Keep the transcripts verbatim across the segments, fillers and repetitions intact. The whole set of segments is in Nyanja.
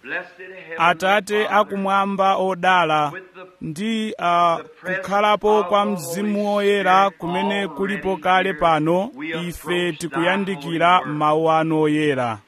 Atate akumwamba odala, ndi uh, kukhalapo kwa Mzimu Woyera kumene kulipo kale pano, ife tikuyandikira mawu anu oyera.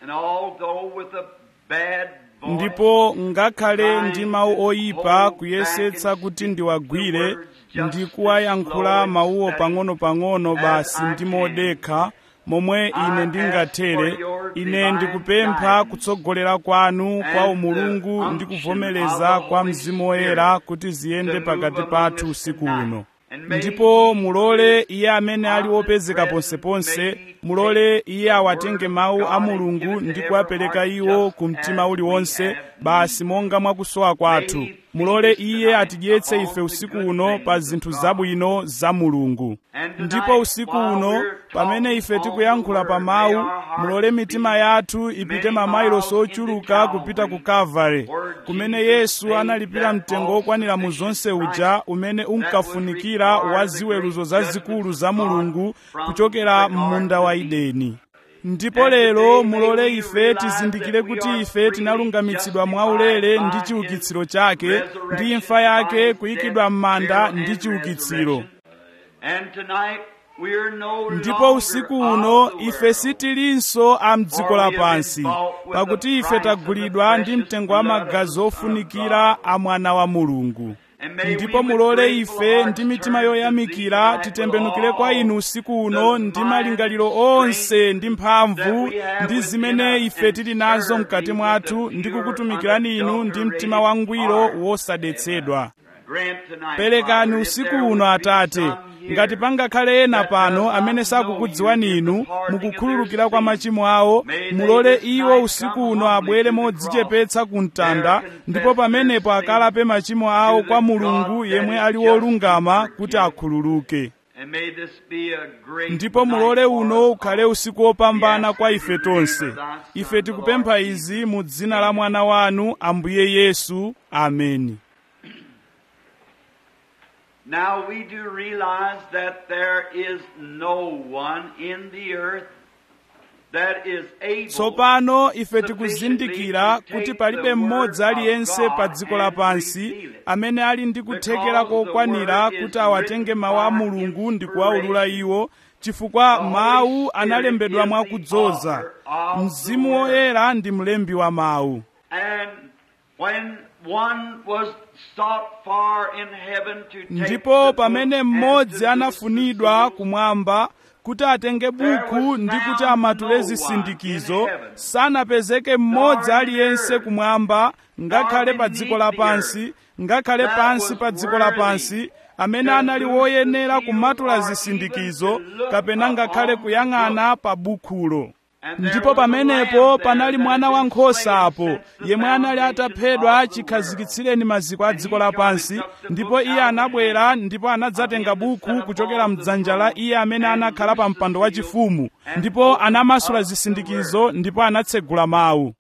Ndipo ngakhale ndi mawu oyipa kuyesetsa kuti ndiwagwire, ndi kuwayankhula mawuwo pang'ono-pang'ono basi ndi modekha, momwe ine ndingathere, ine ndikupempha kutsogolera kwanu kwa umulungu ndi kuvomereza kwa Mzimu Woyera kuti ziyende pakati pathu usiku uno. Ndipo mulole iye amene ali wopezeka ponseponse, mulole iye awatenge mawu a Mulungu ndi kuwapereka iwo ku mtima uliwonse, basi monga mwakusowa kwathu. Mulole iye atidyetse ife usiku uno pa zinthu zabwino za Mulungu. Ndipo usiku uno, pamene ife tikuyankhula pa mawu, mulole mitima yathu ipite mamayilosi ochuluka kupita ku Kalvari, kumene Yesu analipira mtengo wokwanira mu zonse uja umene unkafunikira wa ziweruzo zazikulu za Mulungu kuchokera m'munda wa Edeni. Ndipo lero mulole ife tizindikire kuti ife tinalungamitsidwa mwaulere ndi chiukitsiro chake, ndi imfa yake kuyikidwa m'manda ndi chiukitsiro. Ndipo usiku uno ife sitilinso a mdziko lapansi, pakuti ife tagulidwa ndi mtengo wa magazi ofunikira a Mwana wa Mulungu. Ndipo mulole ife ndi mitima yoyamikira titembenukire kwa inu usiku uno ndi malingaliro onse ndi mphamvu ndi zimene ife tili nazo mkati mwathu, ndi kukutumikirani inu ndi mtima wangwiro wosadetsedwa. Perekani usiku uno Atate, ngati pangakhale ena pano amene sakukudziwani inu mukukhululukira kwa machimo awo, mulole iwo usiku uno abwere modzichepetsa ku mtanda, ndipo pamenepo akalape machimo awo kwa Mulungu yemwe ali wolungama kuti akhululuke. Ndipo mulole uno ukhale usiku wopambana kwa ife tonse. Ife tikupempha izi mu dzina la mwana wanu Ambuye Yesu. Ameni. Now we do realize that there is no one in the earth that is able. Tsopano ife tikuzindikira kuti palibe mmodzi aliyense pa dziko lapansi amene ali ndi kuthekera kokwanira kuti awatenge mawu a Mulungu ndi kuwawulula iwo, chifukwa mawu analembedwa mwakudzoza. Mzimu Woyera ndi mlembi wa mawu. And when one was sought for in heaven to take, ndipo pamene mmodzi anafunidwa kumwamba kuti atenge buku ndi kuti amatule zisindikizo, sanapezeke mmodzi aliyense kumwamba, ngakhale pa dziko lapansi, ngakhale pansi pa dziko lapansi, amene anali woyenera kumatula zisindikizo kapena ngakhale kuyang'ana pa bukulo. Ndipo pamenepo panali mwana wankhosa apo, yemwe anali ataphedwa chikhazikitsireni maziko a dziko lapansi, ndipo iye anabwera ndipo anadzatenga buku kuchokera mdzanja la iye amene anakhala pa mpando wachifumu, ndipo anamasula zisindikizo ndipo anatsegula mawu.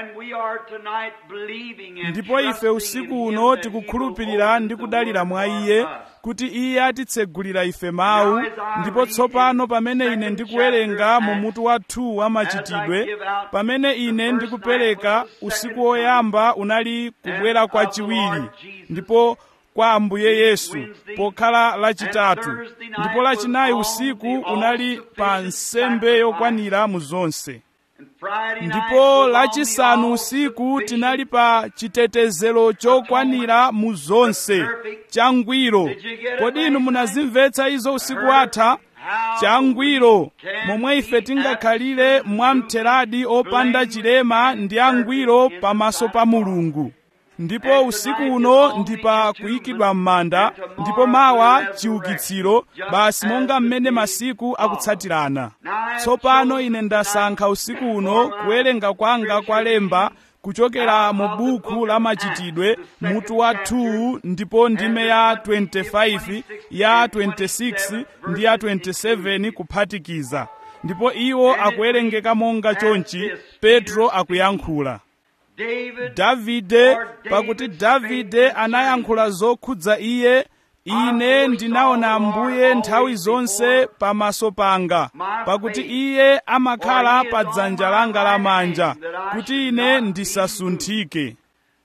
Ndipo ife usiku uno tikukhulupirira ndi kudalira mwa iye kuti iye atitsegulira ife mawu. Ndipo tsopano pamene ine ndikuwerenga mu mutu wathu wa machitidwe, pamene ine ndikupereka usiku woyamba unali kubwera kwa chiwiri, ndipo kwa Ambuye Yesu pokhala lachitatu, ndipo lachinayi usiku unali pa nsembe yokwanira mu zonse. Ndipo lachisanu usiku tinali pa chitetezero chokwanira mu zonse, changwiro. Kodi inu munazimvetsa izo usiku atha? Changwiro, momwe ife tingakhalire mwamtheradi opanda chilema ndi angwiro pamaso pa Mulungu. Ndipo usiku uno ndi pa kuyikidwa m'manda, ndipo mawa chiukitsiro, basi monga mmene masiku akutsatirana. Tsopano ine ndasankha usiku uno kuwerenga kwanga kwa lemba kuchokera mu buku la machitidwe mutu wa two, ndipo ndime ya twenty-five, ya twenty-six ndi ya twenty-seven kuphatikiza. Ndipo iwo akuwerengeka monga chonchi. Petro akuyankhula. Davide, pakuti Davide anayankhula zokhudza iye, ine ndinaona Ambuye nthawi zonse pamaso panga, pakuti iye amakhala pa dzanja langa lamanja kuti ine ndisasunthike.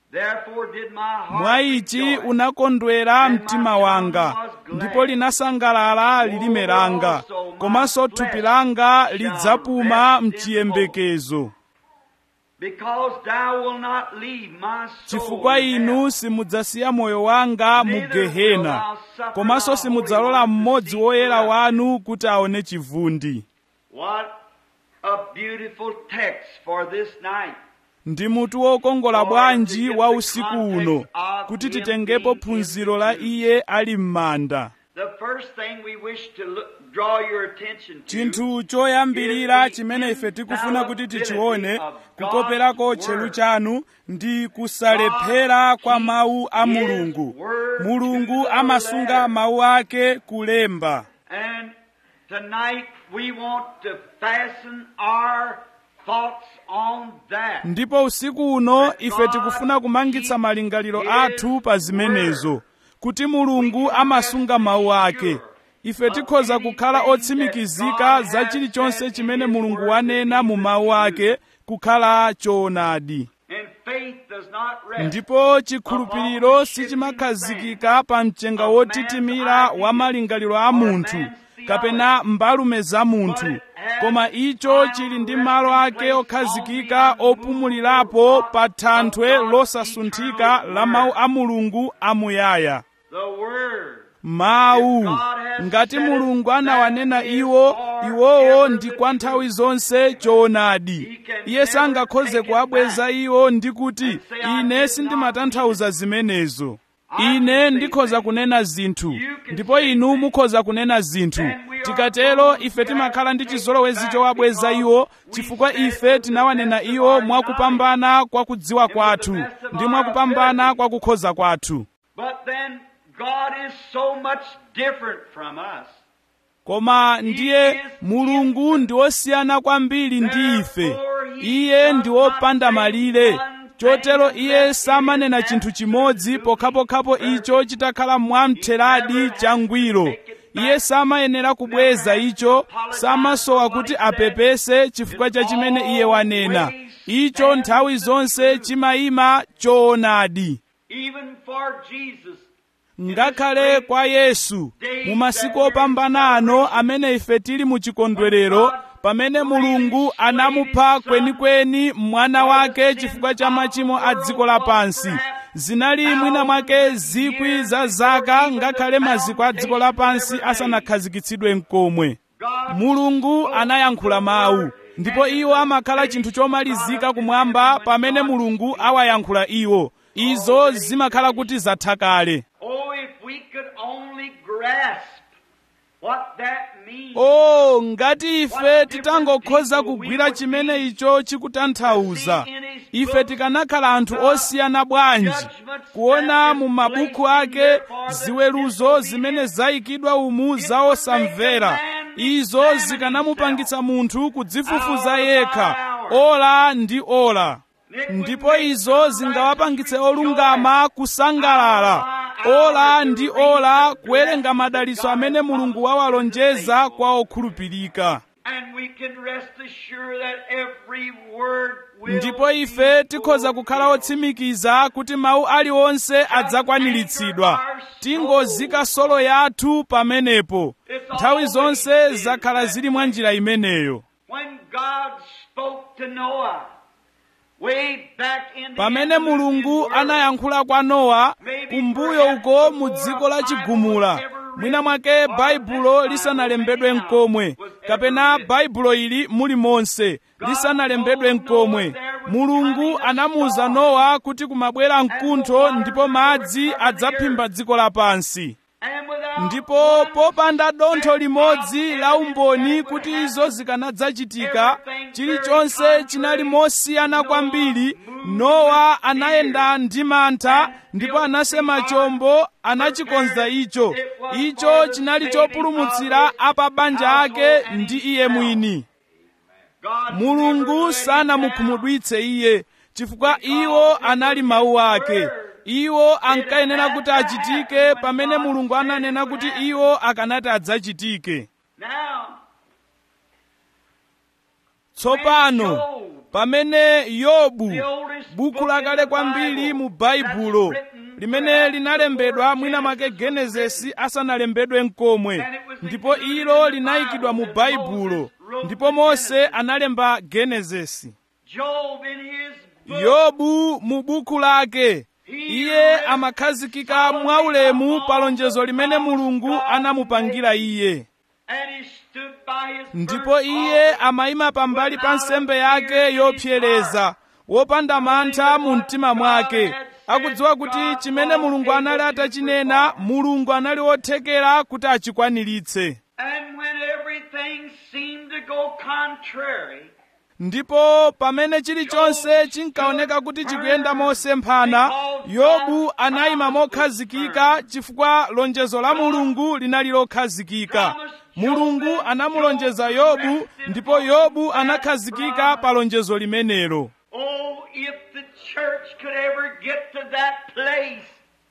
Mwa ichi unakondwera mtima wanga, ndipo linasangalala lilime langa, komanso thupi langa lidzapuma mchiyembekezo. Chifukwa inu simudzasiya moyo wanga mu Gehena, komanso simudzalola mmodzi woyera wanu kuti aone chivundi. Ndi mutu wokongola bwanji wa usiku uno kuti titengepo phunziro la iye ali m'manda. Chinthu choyambirira chimene ife tikufuna kuti tichione kukoperako tchelu chanu ndi kusalephera kwa mawu a Mulungu. Mulungu amasunga mawu ake kulemba. Ndipo usiku uno ife tikufuna kumangitsa malingaliro athu pa zimenezo, kuti Mulungu amasunga mawu ake. Ife tikhoza kukhala otsimikizika za chilichonse chimene Mulungu wanena mu mawu ake kukhala choonadi. Ndipo chikhulupiriro sichimakhazikika pa mchenga wotitimira wa malingaliro a munthu kapena mbalume za munthu, koma icho chili ndi malo ake okhazikika opumulirapo pa thanthwe losasunthika la mawu a Mulungu amuyaya. Mawu, ngati Mulungu anawanena iwo, iwowo ndi kwa nthawi zonse choonadi. Iye sangakhoze kuwabweza iwo ndi kuti ine sindimatanthauza zimenezo. Ine ndikhoza kunena zinthu, ndipo inu mukhoza kunena zinthu. Tikatero ife timakhala ndi chizolowezi chowabweza iwo, chifukwa ife tinawanena iwo mwakupambana kwa kudziwa kwathu ndi mwakupambana kwa kukhoza kwathu. God is so much different from us. Koma ndiye Mulungu ndi wosiyana kwambiri ndi ife. Iye ndi wopanda malire, chotero iye samanena chinthu chimodzi pokhapokhapo icho chitakhala mwamtheradi changwiro. Iye samayenera kubweza icho, samasowa kuti apepese chifukwa cha chimene iye wanena. Icho nthawi zonse chimayima choonadi. Even for Jesus, ngakhale kwa Yesu mu masiku opambana ano amene ife tili mu chikondwerero, pamene Mulungu anamupha kwenikweni mwana wake chifukwa cha machimo a dziko lapansi, zinali mwina mwake zikwi za zaka ngakhale maziko a dziko lapansi asanakhazikitsidwe n'komwe. Mulungu anayankhula mawu, ndipo iwo amakhala chinthu chomalizika kumwamba pamene Mulungu awayankhula iwo. Izo zimakhala kuti zatha kale. Oh, ngati ife titangokhoza kugwira chimene icho chikutanthauza, ife tikanakhala anthu osiyana bwanji kuona mu mabuku ake ziweruzo zimene zayikidwa umu za osamvera. Izo zikanamupangitsa munthu kudzifufuza yekha ola ndi ola, ndipo izo zingawapangitse olungama kusangalala ola ndi ola kuwerenga madalitso amene Mulungu wawalonjeza kwa okhulupirika. Ndipo ife tikhoza kukhala otsimikiza kuti mawu aliwonse adzakwaniritsidwa. Tingozika solo yathu pamenepo. Nthawi zonse zakhala zili mwa njira imeneyo. Pamene Mulungu anayankhula kwa Nowa kumbuyo uko mu dziko la chigumula, mwina mwake baibulo lisanalembedwe n'komwe, kapena baibulo ili muli monse lisanalembedwe n'komwe, Mulungu anamuwuza Nowa kuti kumabwera mkuntho ndipo madzi adzaphimba dziko lapansi. Ndipo popanda dontho limodzi la umboni kuti izo zikanadzachitika, chilichonse chinali mosiyana kwambiri. Nowa anayenda ndi mantha ndipo anasema chombo, anachikonza icho. Icho chinali chopulumutsira apa banja ake ndi iye mwini. Mulungu sanamukhumudwitse iye, chifukwa iwo anali mawu ake. iwo ankayenera kuti achitike pamene Mulungu ananena kuti iwo akanati adzachitike. Tsopano pamene Yobu, buku lakale kwambiri mu Baibulo, limene linalembedwa mwina make Genesisi asanalembedwe nkomwe, ndipo ilo linayikidwa mu Baibulo, ndipo Mose analemba Genesisi. Yobu mu buku lake, iye amakhazikika mwaulemu pa lonjezo limene Mulungu anamupangira iye. Ndipo iye amayima pambali pa nsembe yake yopsereza, wopanda mantha mu mtima mwake, akudziwa kuti chimene Mulungu anali atachinena, Mulungu anali wothekera kuti achikwaniritse. Ndipo pamene chilichonse chinkaoneka kuti chikuyenda mosemphana, Yobu anayima mokhazikika chifukwa lonjezo la Mulungu linali lokhazikika. Mulungu anamulonjeza Yobu, ndipo Yobu anakhazikika pa lonjezo limenelo. Oh, if the church could ever get to that place.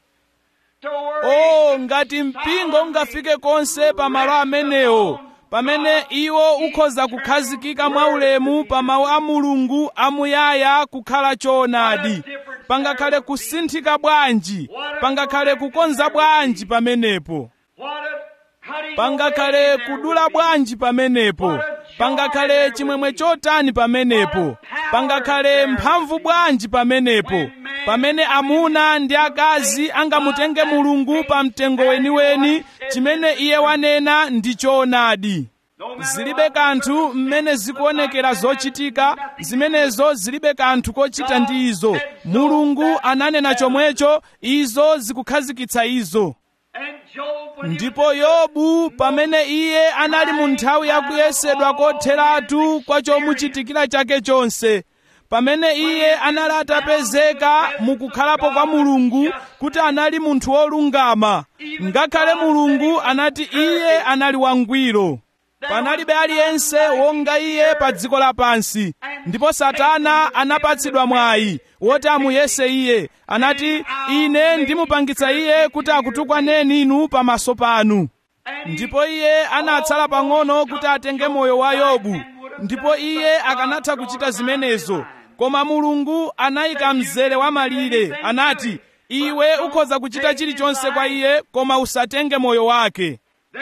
Oh, ngati mpingo ungafike konse pa malo amenewo, pamene iwo ukhoza kukhazikika mwaulemu pa mawu a Mulungu amuyaya kukhala choonadi. Pangakhale kusinthika bwanji, pangakhale kukonza bwanji pamenepo, pangakhale kudula bwanji pamenepo, pangakhale chimwemwe chotani pamenepo, pangakhale mphamvu bwanji pamenepo, pamene amuna ndi akazi angamutenge Mulungu pa mtengo weniweni, chimene iye wanena ndi choonadi. Zilibe kanthu mmene zikuonekera zochitika, zimenezo zilibe kanthu kochita ndi izo. Mulungu ananena chomwecho, izo zikukhazikitsa izo. Ndipo Yobu, pamene iye anali mu nthawi ya kuyesedwa kotheratu kwa chomuchitikira chake chonse, pamene iye anali atapezeka mukukhalapo kwa Mulungu kuti anali munthu wolungama, ngakhale Mulungu anati iye anali wangwiro. Panalibe aliyense wonga iye pa dziko lapansi. Ndipo Satana anapatsidwa mwayi woti amuyese iye. Anati, ine ndimupangitsa iye kuti akutukwaneni inu pamaso panu. Ndipo iye anatsala pang'ono kuti atenge moyo wa Yobu, ndipo iye akanatha kuchita zimenezo. Koma Mulungu anayika mzere wa malire. Anati, iwe ukhoza kuchita chilichonse kwa iye, koma usatenge moyo wake.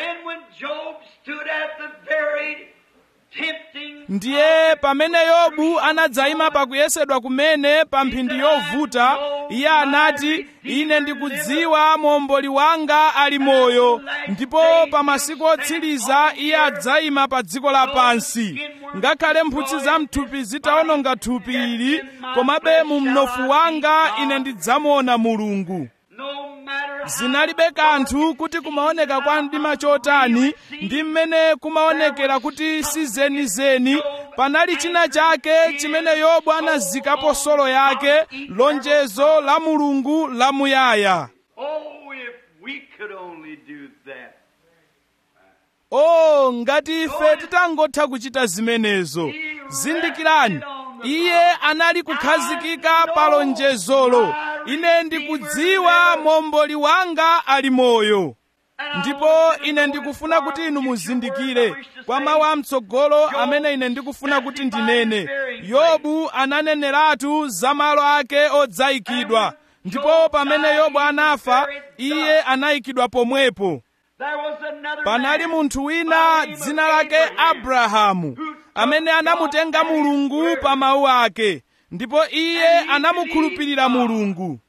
Ndiye pamene Yobu anadzayima pakuyesedwa kumene pa mphindi yovuta, iye anati, ine ndikudziwa momboli wanga ali moyo, ndipo pa masiku otsiriza iye adzayima pa dziko lapansi. Ngakhale mphutsi za mthupi zitawononga thupi ili, komabe mu mnofu wanga ine ndidzamuona Mulungu. Zinalibe kanthu kuti kumaoneka kwa mdima chotani, ndi mmene kumaonekera kuti si zenizeni, panali china chake chimene Yobu anazikapo solo yake, lonjezo la Mulungu lamuyaya. Oh, if we could only do that. Oh, ngati ife titangotha kuchita zimenezo. Zindikirani, iye anali kukhazikika pa lonjezolo. Ine ndikudziwa momboli wanga ali moyo. Ndipo ine ndikufuna kuti inu muzindikire kwa mawu amtsogolo amene ine ndikufuna kuti ndinene. Yobu ananeneratu za malo ake odzayikidwa, ndipo pamene Yobu anafa, iye anayikidwa pomwepo. Panali munthu wina dzina lake Abrahamu, amene anamutenga Mulungu pa mawu ake, ndipo iye anamukhulupirira Mulungu.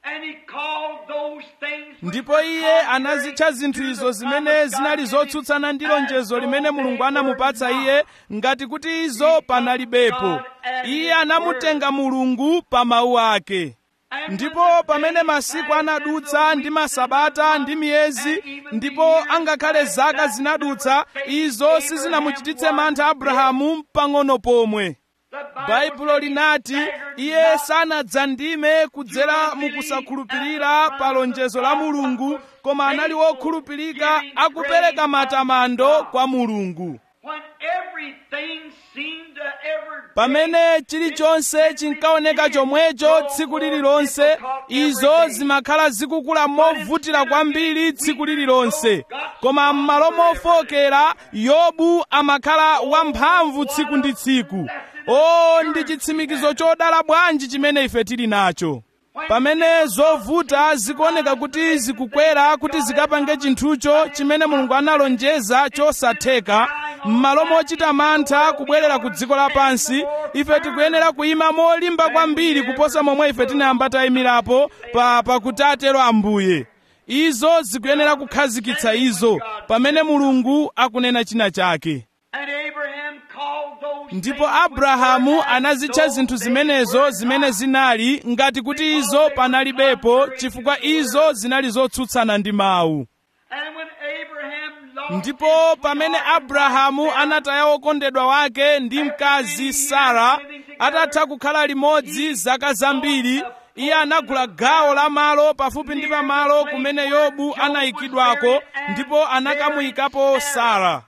Ndipo iye anazitcha zinthu izo zimene zinali zotsutsana ndi lonjezo limene Mulungu anamupatsa iye ngati kuti izo panalibepo. Iye anamutenga Mulungu pa mawu ake. Ndipo pamene masiku anadutsa ndi masabata ndi miyezi, ndipo angakhale zaka zinadutsa, izo sizinamuchititse mantha Abrahamu pang'ono pomwe. Baibulo linati iye sanadzandime kudzera mukusakhulupirira pa lonjezo la Mulungu, koma anali wokhulupirika akupereka matamando kwa Mulungu. when everything seemed to every pamene chilichonse chinkaoneka chomwecho tsiku lililonse, izo zimakhala zikukula movutira kwambiri tsiku lililonse. Koma m'malo mofokera, Yobu amakhala wamphamvu tsiku ndi tsiku. O, ndi chitsimikizo chodala bwanji chimene ife tili nacho. Pamene zovuta zikuoneka kuti zikukwera kuti zikapange chinthucho chimene Mulungu analonjeza chosatheka, m'malo mochita mantha kubwerera ku dziko lapansi, ife tikuyenera kuyima molimba kwambiri kuposa momwe ife tinayamba tayimirapo pa pakuti atero Ambuye. Izo zikuyenera kukhazikitsa izo pamene Mulungu akunena china chake. Ndipo Abrahamu anazitcha zinthu zimenezo zimene zinali ngati kuti izo panalibepo, chifukwa izo zinali zotsutsana ndi mawu. Ndipo pamene Abrahamu anataya wokondedwa wake ndi mkazi Sara, atatha kukhala limodzi zaka zambiri, iye anagula gawo la malo pafupi ndi pamalo kumene Yobu anayikidwako, ndipo anakamuyikapo Sara.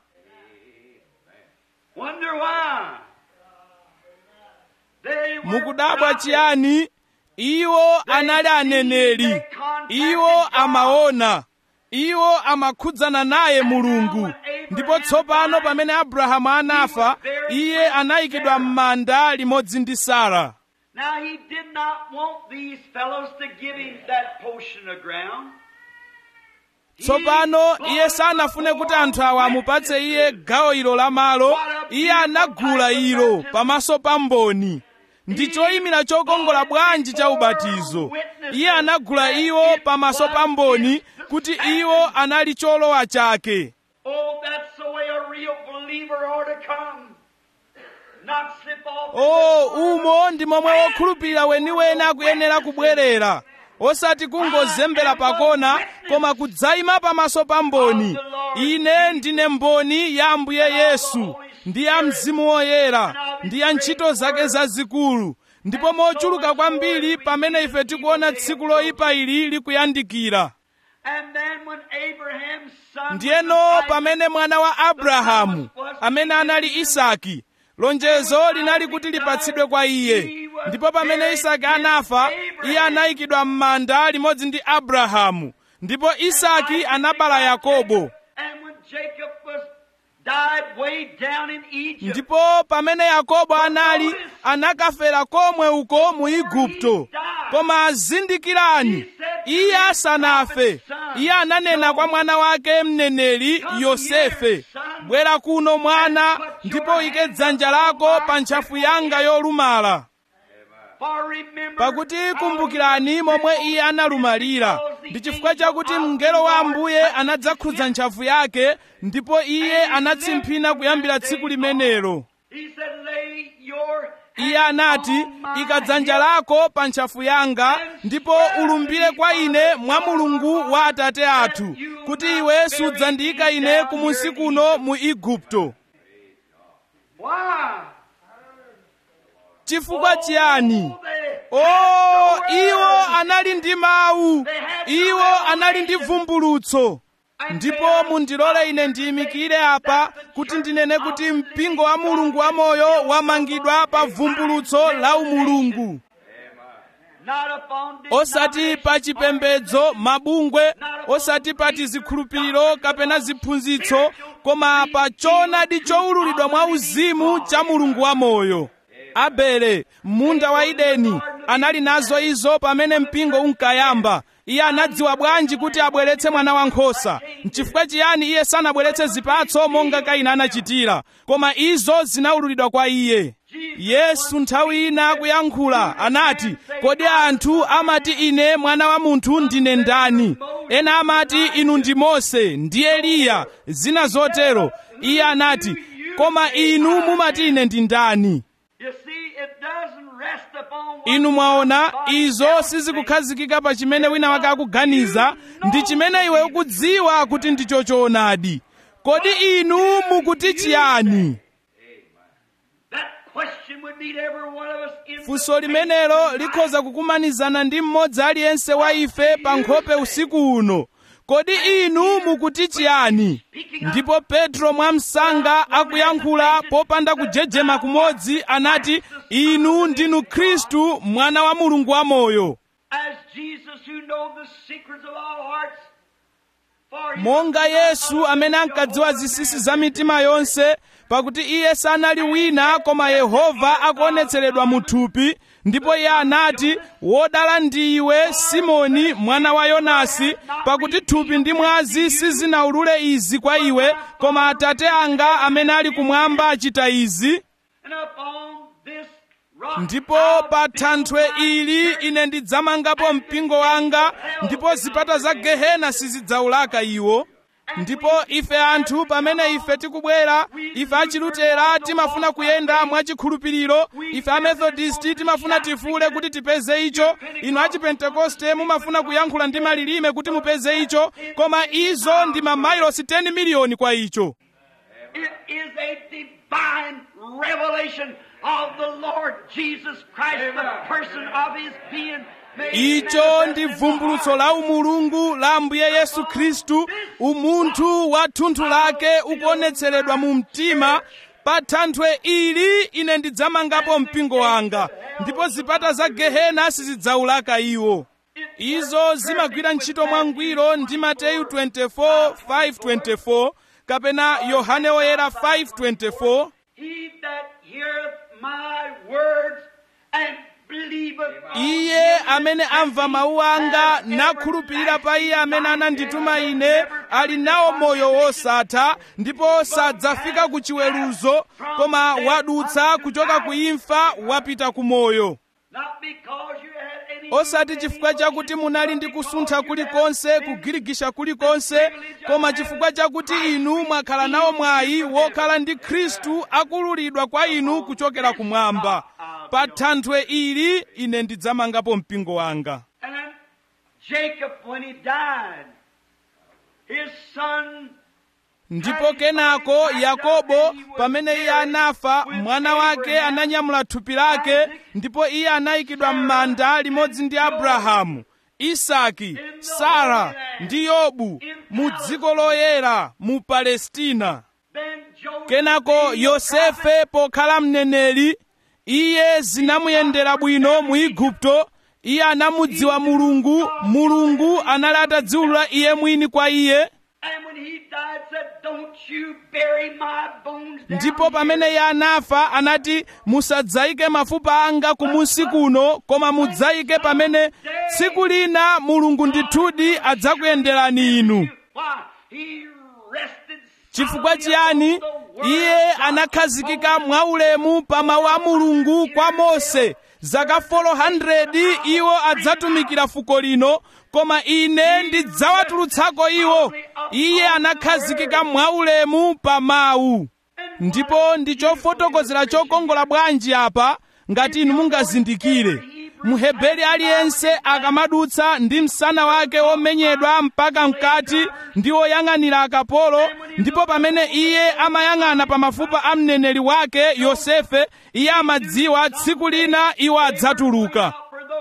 Mukudabwa chiyani? Iwo anali aneneri. Iwo amaona. Iwo amakhudzana naye Mulungu. Ndipo tsopano pamene Abrahamu anafa, iye anayikidwa m'manda limodzi ndi Sara. Now he did not want these fellows to give him that portion of ground. Tsopano iye sanafune kuti anthu awa amupatse iye gawo ilo la malo. Iye anagula ilo pamaso pa mboni. Ndi choyimira chokongola bwanji cha ubatizo. Iye anagula iwo pamaso pa mboni kuti iwo anali cholowa chake. Oh, that's the way a real believer ought to come. Not slip off. Oh, umo ndi momwe wokhulupirira weniweni akuyenera kubwerera. Osati kungozembera pakona, koma kudzayima pamaso pa mboni. Ine ndine mboni ya Ambuye Yesu, ndi ya Mzimu Woyera, ndi ya ntchito zake zazikulu. Ndipo mochuluka kwambiri pamene ife tikuona tsiku loyipa ili likuyandikira. Ndiyeno pamene mwana wa Abrahamu, amene anali Isaki, lonjezo linali kuti lipatsidwe kwa iye. Ndipo pamene Isaki anafa, iye anayikidwa m'manda limodzi ndi Abrahamu. Ndipo Isaki anabala Yakobo. Ndipo pamene Yakobo anali, anakafera komwe uko mu Igupto. Koma zindikirani, iye asanafe, iye ananena kwa mwana wake mneneri Yosefe, bwera kuno mwana, ndipo ike dzanja lako pa ntchafu yanga yolumala. Pakuti kumbukirani momwe iye analumalira. Ndi chifukwa chakuti mngelo wa Ambuye anadzakhudza ntchafu yake, ndipo iye anatsimphina kuyambira tsiku limenelo. Iye anati, ika dzanja lako pa ntchafu yanga, ndipo ulumbire kwa ine mwa Mulungu wa Atate athu, kuti iwe sudzandiyika ine kumunsi kuno mu Igupto. Chifukwa chiyani? Oh, iwo anali ndi mawu. Iwo anali ndi vumbulutso. Ndipo mundilole ine ndiyimikire apa kuti ndinene kuti mpingo wa Mulungu wa moyo wamangidwa pa vumbulutso la umulungu. Osati pa chipembedzo, mabungwe, osati pa tizikhulupiriro kapena ziphunzitso, koma pa choonadi choululidwa mwa uzimu cha Mulungu wa moyo. Abele, munda wa Edeni, anali nazo izo pamene mpingo unkayamba. Iye anadziwa bwanji kuti abweretse mwana wankhosa. N'chifukwa chiyani iye sanabweretse zipatso monga Kaini anachitira, koma izo zinaululidwa kwa iye. Yesu nthawi ina akuyankhula anati, kodi anthu amati ine mwana wa munthu ndine ndani? Ena amati inu ndi Mose, ndi Eliya, zina zotero. Iye anati, koma inu mumati ine ndi ndani? Inu mwaona, izo sizikukhazikika pa chimene wina wake akuganiza, ndi chimene iwe ukudziwa kuti ndicho choonadi. Kodi inu mukuti chiyani? Funso limenelo likhoza kukumanizana ndi mmodzi aliyense wa ife pa nkhope usiku uno. kodi inu mukuti chiyani? Ndipo Petro mwamsanga akuyankhula popanda kujejema kumodzi anati, inu ndinu Khristu, mwana wa Mulungu wamoyo. Monga Yesu amene ankadziwa zinsinsi za mitima yonse, pakuti iye sanali wina koma Yehova akuonetseredwa mu thupi, ndipo iye anati, wodala ndiwe Simoni mwana wa Yonasi, pakuti thupi ndi mwazi sizinaulule izi kwa iwe, koma Atate anga amene ali kumwamba achita izi. Ndipo pa thanthwe ili ine ndidzamangapo mpingo wanga, ndipo zipata za Gehena sizidzaulaka iwo. Ndipo ife anthu pamene ife tikubwera, ife achilutera timafuna kuyenda mwachikhulupiriro, ife amethodisti timafuna tifule kuti tipeze icho, inu achipentekoste mumafuna kuyankhula ndi malilime kuti mupeze icho, koma izo ndi mamailosi ten miliyoni kwa icho. It is a divine revelation of the Lord Jesus Christ, the person of his being. Icho ndi vumbulutso la umulungu la Ambuye Yesu Khristu, umunthu wa thunthu lake ukuonetseredwa mu mtima. Pa thanthwe ili ine ndidzamangapo mpingo wanga, ndipo zipata za Gehena sizidzaulaka iwo. Izo zimagwira ntchito mwangwiro ndi Mateyu twenty-four five twenty-four kapena Yohane Oyera five twenty-four. He that heareth my words and iye amene amva mawu anga nakhulupirira pa iye amene anandituma ine ali nawo moyo wosatha, ndipo sadzafika ku chiweruzo, koma wadutsa kuchoka ku imfa wapita ku moyo. Osati chifukwa chakuti munali ndi kusuntha kulikonse, kugirigisha kulikonse, koma chifukwa chakuti inu mwakhala nawo mwayi wokhala ndi Khristu akululidwa kwa inu kuchokera kumwamba. Pa thanthwe ili ine ndidzamangapo mpingo wanga. Jacob, when he died, his son, ndipo kenako Yakobo pamene iye anafa, mwana wake ananyamula thupi lake, ndipo iye anayikidwa m'manda limodzi ndi Abrahamu, Isaki, Sara ndi Yobu mu dziko loyera mu Palestina. Kenako Yosefe pokhala mneneri, iye zinamuyendera bwino mu Igupto. Iye anamudziwa Mulungu, Mulungu anali atadziwulula iye mwini kwa iye. Ndipo pamene iye anafa anati, musadzayike mafupa anga kumunsi kuno, koma mudzayike pamene tsiku lina Mulungu ndithudi adzakuyenderani inu. Chifukwa chiyani? Iye anakhazikika mwaulemu pa mawu a Mulungu kwa Mose. Zaka four hundred iwo adzatumikira fuko lino, koma ine ndidzawatulutsako iwo. Iye anakhazikika mwaulemu pa mawu. Ndipo ndi chofotokozera chokongola bwanji apa ngati inu mungazindikire. Mheberi aliyense akamadutsa ndi msana wake womenyedwa mpaka mkati ndi woyang'anira akapolo, ndipo pamene iye amayang'ana pa mafupa a mneneri wake Yosefe, iye amadziwa tsiku lina iwo adzatuluka.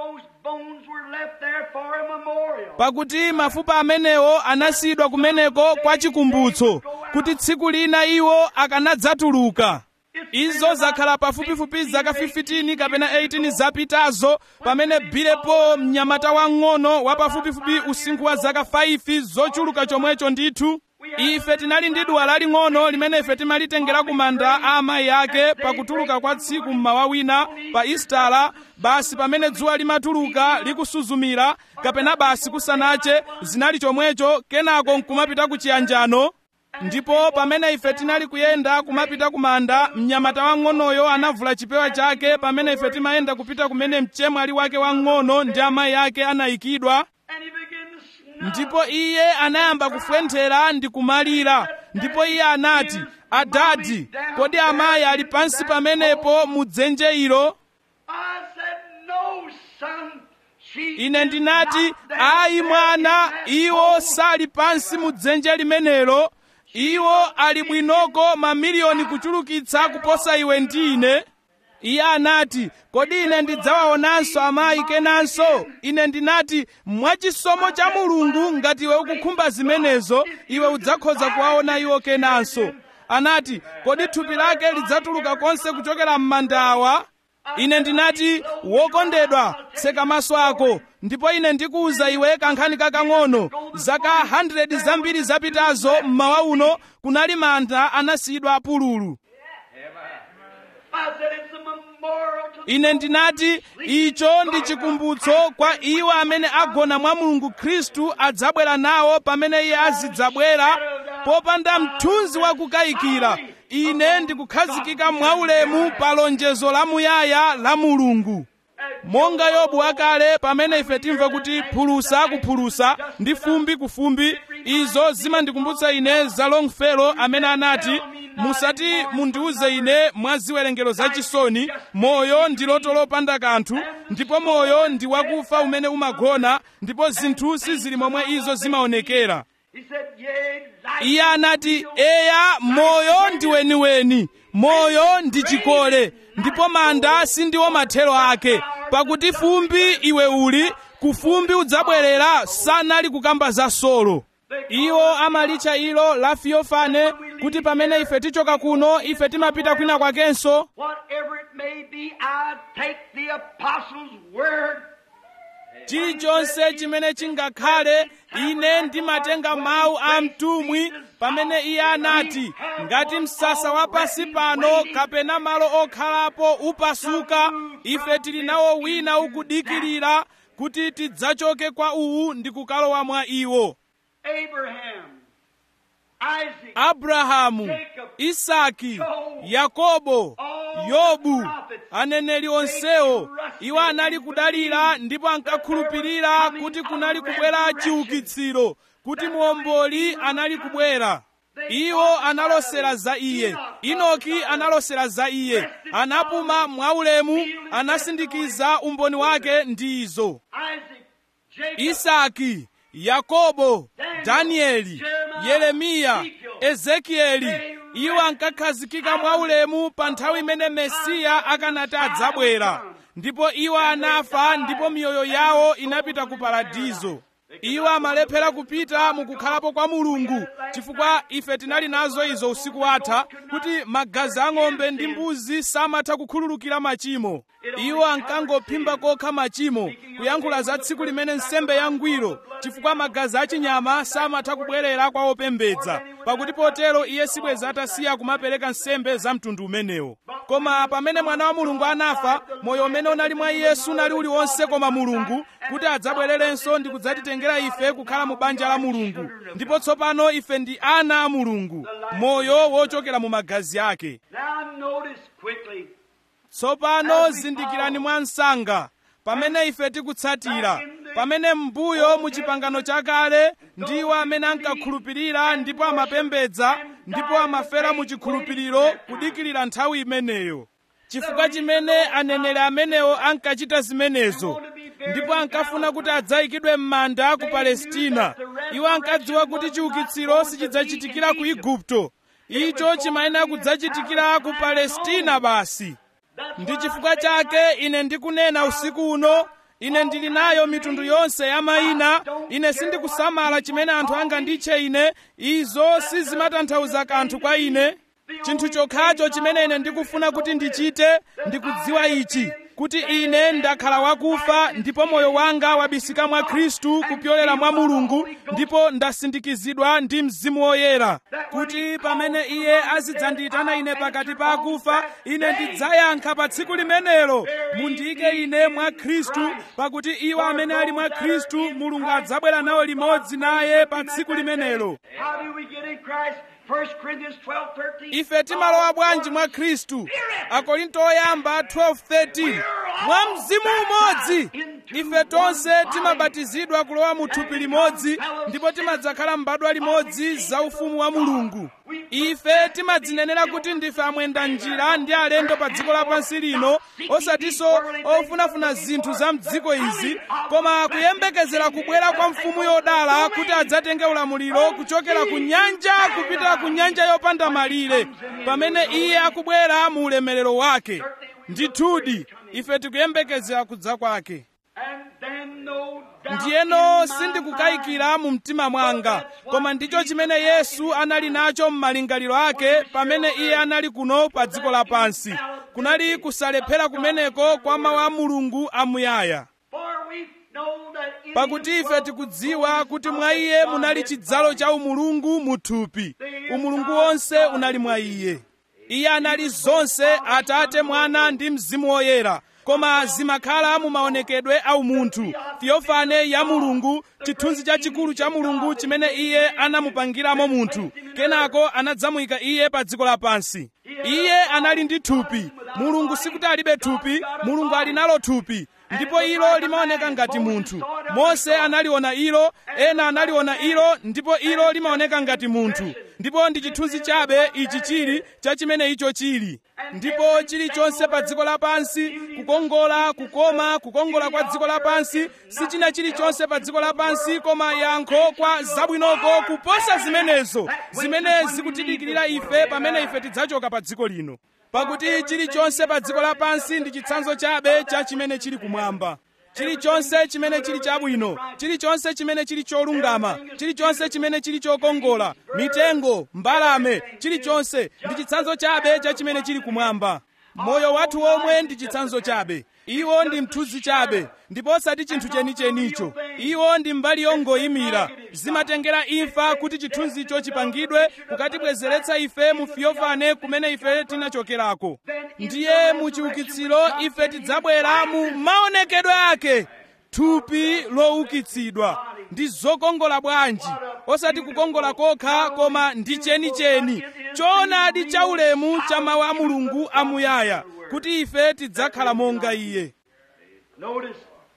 Pakuti mafupa amenewo anasiyidwa kumeneko kwa chikumbutso, kuti tsiku lina iwo akanadzatuluka. Izo zakhala pafupifupi zaka fifteen kapena eighteen zapitazo, pamene Bilepo mnyamata wang'ono wa pafupifupi usinkhu wa zaka five zochuluka chomwecho ndithu. Ife tinali ndi duwa laling'ono limene ife timalitengera ku manda a amayi ake pakutuluka kwa tsiku mmawa wina pa Istala, basi pamene dzuwa limatuluka likusuzumira, kapena basi kusanache zinali chomwecho, kenako nkumapita ku chiyanjano. Ndipo pamene ife tinali kuyenda kumapita kumanda, mnyamata wang'onoyo anavula chipewa chake pamene ife timayenda kupita kumene mchemwali wake wang'ono ndi amayi ake anayikidwa. Ndipo iye anayamba kufwenthera ndi kumalira. Ndipo iye anati, adadi, kodi amayi ali pansi pamenepo mu dzenje ilo? Ine ndinati, ayi mwana, iwo sali pansi mu dzenje limenelo. Iwo ali bwinoko mamiliyoni kuchulukitsa kuposa iwe ndi ine. Iye anati, kodi ine ndidzawaonanso amayi kenanso? Ine ndinati, mwachisomo cha Mulungu ngati iwe ukukhumba zimenezo, iwe udzakhoza kuwaona iwo kenanso. Anati, kodi thupi lake lidzatuluka konse kuchokera m'mandawa? Ine ndinati, wokondedwa, tseka maso ako, ndipo ine ndikuwuza iwe kankhani kakang'ono. Zaka hundred zambiri zapitazo mmawa uno kunali manda anasiyidwa pululu. Ine ndinati, icho ndi chikumbutso kwa iwo amene agona mwa Mulungu Khristu adzabwera nawo pamene iye azidzabwera popanda mthunzi wa kukayikira. Ine ndikukhazikika mwaulemu pa lonjezo lamuyaya la Mulungu. Monga Yobu wakale pamene ife timva kuti phulusa kuphulusa ndi fumbi kufumbi, izo zimandikumbutsa ine za Longfellow amene anati, musati mundiuze ine mwa ziwerengero zachisoni, moyo ndi loto lopanda kanthu, ndipo moyo ndi wakufa umene umagona, ndipo zinthu sizili momwe izo zimaonekera. Iye anati, eya, moyo ndi weniweni, moyo ndi chikole, ndipo manda sindiwo mathero ake, pakuti fumbi iwe uli, kufumbi udzabwerera, sanali kukamba za solo. Iwo amalitcha ilo la Theophane, kuti pamene ife tichoka kuno ife timapita kwina kwakenso. Chilichonse chimene chingakhale, ine ndimatenga mawu a mtumwi pamene iye anati, ngati msasa wa pansi pano kapena malo okhalapo upasuka, ife tili nawo wina ukudikirira kuti tidzachoke kwa uwu ndi kukalowa mwa iwo. Abrahamu, Isaki, Yakobo, Yobu, aneneri onsewo, iwo anali kudalira ndipo ankakhulupirira kuti kunali kubwera chiukitsiro, kuti muomboli anali kubwera. Iwo analosera za iye. Inoki analosera za iye. Anapuma mwaulemu, anasindikiza umboni wake ndi izo. Isaki, Yakobo, Danieli, Yeremiya, Ezekieli, iwo ankakhazikika mwaulemu pa nthawi imene Mesiya akanati adzabwera. Ndipo iwo anafa ndipo miyoyo yawo inapita ku paradizo. Iwo amalephera kupita mukukhalapo kwa Mulungu, chifukwa ife tinali nazo izo usiku watha, kuti magazi a ng'ombe ndi mbuzi samatha kukhululukira machimo. Iwo ankangophimba kokha machimo, kuyankhula za tsiku limene nsembe yangwiro, chifukwa magazi achinyama samatha kubwerera kwa opembedza, pakuti potero iye sibweza atasiya kumapereka nsembe za mtundu umenewo. Koma pamene mwana wa Mulungu anafa, moyo umene unali mwa iye sunali uliwonse koma Mulungu, kuti adzabwererenso ndi kudzatitengera ife kukhala mu banja la Mulungu. Ndipo tsopano ife ndi ana a Mulungu, moyo wochokera mu magazi ake. Tsopano zindikirani mwa msanga, pamene ife tikutsatira, pamene m'mbuyo mu chipangano chakale ndiwo amene ankakhulupirira ndipo amapembedza ndipo amafera mu chikhulupiriro kudikirira nthawi imeneyo. Chifukwa chimene aneneri amenewo ankachita zimenezo, ndipo ankafuna kuti adzayikidwe m'manda ku Palestina. Iwo ankadziwa kuti chiukitsiro sichidzachitikira ku Igupto, icho chimayenera kudzachitikira ku Palestina basi. Ndi chifukwa chake ine ndikunena usiku uno, ine ndili nayo mitundu yonse ya mayina, ine sindikusamala chimene anthu anga nditche ine, izo sizimatanthauza kanthu kwa ine. Chinthu chokhacho chimene ine ndikufuna kuti ndichite ndikudziwa ichi, kuti ine ndakhala wakufa ndipo moyo wanga wabisika mwa Khristu kupyolera mwa Mulungu, ndipo ndasindikizidwa ndi Mzimu Woyera, kuti pamene iye azidzandiyitana ine pakati pa akufa, ine ndidzayankha pa tsiku limenelo, mundiyike ine mwa Khristu, pakuti iwo amene ali mwa Khristu Mulungu adzabwera nawo limodzi naye pa tsiku limenelo. Ife timalowa bwanji mwa Khristu? Akorinto oyamba twelve thirteen. Mwa mzimu umodzi ife tonse timabatizidwa kulowa mu thupi limodzi, ndipo timadzakhala mbadwa limodzi za ufumu wa Mulungu. Ife timadzinenera kuti ndife amwenda njira ndi alendo pa dziko lapansi lino, osatinso ofunafuna zinthu za mdziko izi, koma kuyembekezera kubwera kwa mfumu yodala kuti adzatenge ulamuliro kuchokera ku nyanja kupita ku nyanja yopanda malire, pamene iye akubwera mu ulemerero wake. ndithudi ife tikuyembekezera kudza kwake. And then no doubt ndiyeno in my sindikukayikira mu mtima mwanga, koma ndicho chimene Yesu anali nacho m'malingaliro ake pamene iye anali kuno pa dziko lapansi. Kunali kusalephera kumeneko kwa mawu a Mulungu amuyaya. For we know that in Pakuti his ife world tikudziwa kuti mwa iye munali chidzalo cha umulungu muthupi. Umulungu wonse unali mwa iye. Iye anali zonse, Atate, Mwana ndi Mzimu Woyera, koma zimakhala mu maonekedwe a umunthu, theofane ya Mulungu, chithunzi chachikulu cha Mulungu chimene iye anamupangiramo munthu. Kenako anadzamuyika iye pa dziko lapansi. Iye anali ndi thupi. Mulungu sikuti alibe thupi, Mulungu ali nalo thupi, ndipo ilo limaoneka ngati munthu. Mose analiona ilo, ena analiona ilo, ndipo ilo limaoneka ngati munthu. Ndipo ndi chithunzi chabe ichi chili cha chimene icho chili. Ndipo chilichonse pa dziko lapansi, kukongola, kukoma, kukongola kwa dziko lapansi, sichina chilichonse pa dziko lapansi koma yankho kwa zabwinoko kuposa zimenezo, zimene zikutidikirira ife pamene ife tidzachoka pa dziko lino. Pakuti chilichonse pa dziko lapansi ndi chitsanzo chabe cha chimene chili kumwamba. Chilichonse chimene chili chabwino, chilichonse chimene chili cholungama, chilichonse chimene chili chokongola, mitengo, mbalame, chilichonse ndi chitsanzo chabe cha chimene chili kumwamba. Moyo wathu womwe ndi chitsanzo chabe. Iwo ndi mthunzi chabe, ndipo osati chinthu chenichenicho. Iwo ndi mbali yongoyimira. Zimatengera imfa kuti chithunzicho chipangidwe kukatibwezeretsa ife mu theofane kumene ife tinachokerako. Ndiye mu chiukitsiro ife tidzabwera mu maonekedwe ake, thupi loukitsidwa. Ndi zokongola bwanji, osati kukongola kokha koma ndi chenicheni, choonadi cha ulemu cha mawu a Mulungu amuyaya, kuti ife tidzakhala monga iye. Notice.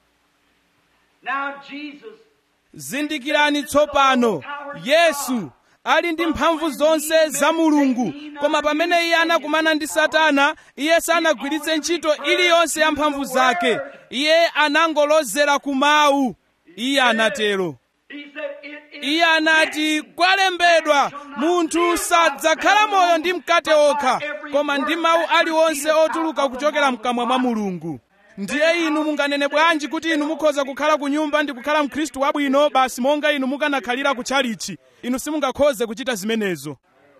Now Jesus, Zindikirani tsopano, Yesu ali ndi mphamvu zonse za Mulungu, koma pamene iye anakumana ndi Satana, iye sanagwiritse ntchito iliyonse ya mphamvu zake. Iye anangolozera ku mawu. Iye anatero. he said, it is Iye anati, kwalembedwa, munthu sadzakhala moyo ndi mkate okha, koma ndi mawu aliwonse otuluka kuchokera mkamwa mwa Mulungu. Ndiye inu munganene bwanji kuti inu mukhoza kukhala ku nyumba ndi kukhala Mkhristu wabwino basi monga inu mukanakhalira ku tchalichi? Inu simungakhoze kuchita zimenezo.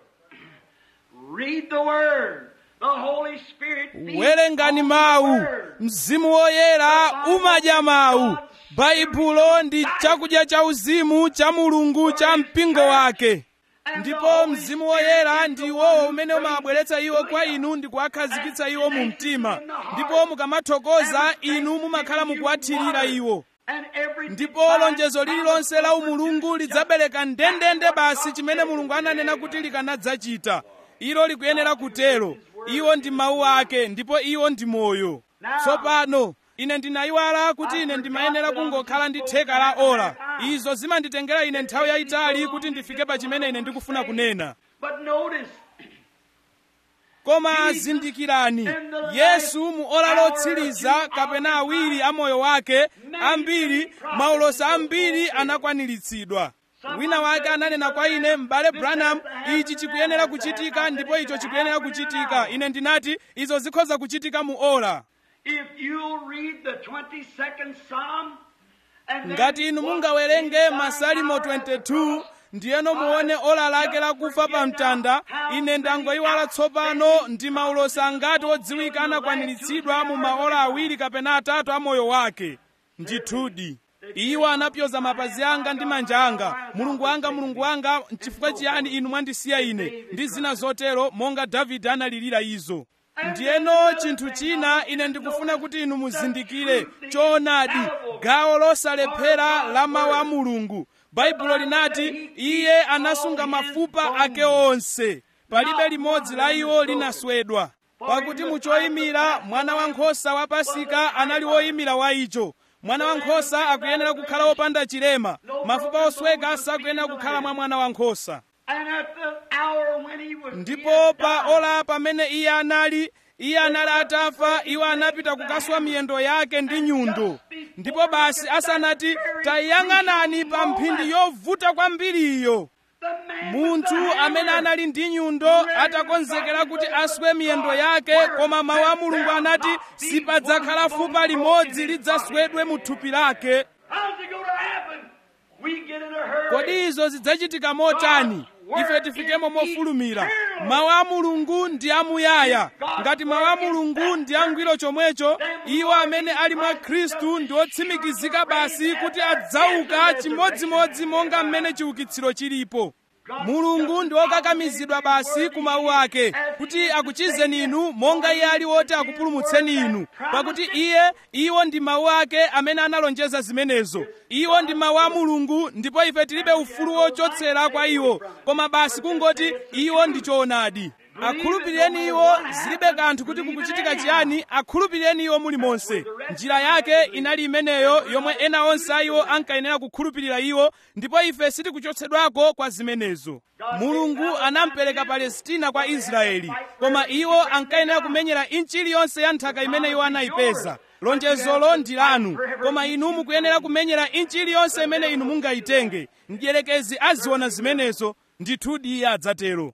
read the word. The Holy Spirit feeds Werengani on mawu. the word. Mzimu Woyera umadya mawu. Baibulo ndi chakudya cha uzimu cha Mulungu cha mpingo wake. Ndipo Mzimu Woyera ndi iwowo umene umabweretsa iwo kwa inu ndi kuwakhazikitsa iwo mu mtima. Ndipo mukamathokoza inu mumakhala mukuwathirira iwo. And every Ndipo lonjezo lililonse la umulungu lidzabereka ndendende basi chimene Mulungu ananena kuti likanadzachita. Ilo likuyenera kutero. Iwo ndi mawu ake, ndipo iwo ndi moyo. Tsopano ine ndinayiwala kuti ine ndimayenera kungokhala ndi theka la ola. Izo zimanditengera ine nthawi yayitali kuti ndifike pa chimene ine ndikufuna kunena. But notice, Koma zindikirani, Yesu mu ola lotsiriza kapena awiri a moyo wake, ambiri, maulosa ambiri anakwaniritsidwa. Wina wake ananena kwa ine, m'bale Branham, ichi chikuyenera kuchitika ndipo icho chikuyenera kuchitika. Ine ndinati, izo zikhoza kuchitika mu ola. if you read the twenty-second Psalm, and then Ngati inu mungawerenge Masalimo twenty-two, ndiyeno muone ola lake lakufa pa mtanda, ine ndangoyiwala tsopano ndi maulosa angati odziwika anakwaniritsidwa mu maola awiri kapena atatu a moyo wake. Ndithudi. Iwo anapyoza mapazi anga ndi manja anga. Mulungu wanga, Mulungu wanga, chifukwa chiyani inu mwandisiya ine? Ndi zina zotero, monga Davide analirira izo. Ndiyeno chinthu china ine ndikufuna kuti inu muzindikire, choonadi, gawo losalephera la mawu a Mulungu. Baibulo linati iye anasunga mafupa ake onse, palibe limodzi la iwo linaswedwa. Pakuti muchoyimira mwana wankhosa wa Pasika anali woyimira wa icho. Mwana wankhosa akuyenera kukhala wopanda chilema. Mafupa osweka sakuyenera kukhala mwa mwana wankhosa. and at the hour when he was Ndipo pa ola pamene iye anali, iye anali atafa, iwo anapita kukaswa miyendo yake ndi nyundo. Ndipo basi asanati, tayang'anani pa mphindi yovuta kwambiriyo. the munthu amene anali ndi nyundo atakonzekera kuti aswe miyendo yake, koma mawu a Mulungu anati sipadzakhala fupa limodzi lidzaswedwe mu thupi lake. Kodi izo zidzachitika motani? Ife tifikemo mofulumira. Mawu a Mulungu ndi amuyaya. Ngati mawu a Mulungu ndi angwiro chomwecho, iwo amene ali mwa Khristu ndi otsimikizika basi kuti adzauka chimodzimodzi monga mmene chiukitsiro chilipo. Mulungu ndi wokakamizidwa basi ku mawu ake kuti akuchizeni inu monga iye ali woti akupulumutseni inu, pakuti iye iwo ndi mawu ake amene analonjeza zimenezo. Iwo ndi mawu a Mulungu, ndipo ife tilibe ufulu wochotsera kwa iwo, koma basi kungoti iwo ndi choonadi. Akhulupireni iwo, zilibe kanthu kuti kukuchitika chiyani, akhulupireni iwo muli monse. Njira yake inali imeneyo yomwe ena onse a iwo ankayenera kukhulupirira iwo, ndipo ife sitikuchotsedwako kwa zimenezo. Mulungu anampereka Palestina kwa Israeli, koma iwo ankayenera kumenyera inchi iliyonse ya nthaka imene iwo anayipeza. Lonjezolo ndi lanu, koma inu mukuyenera kumenyera inchi iliyonse imene inu mungayitenge. Mdierekezi aziona zimenezo, ndithudi iye adzatero.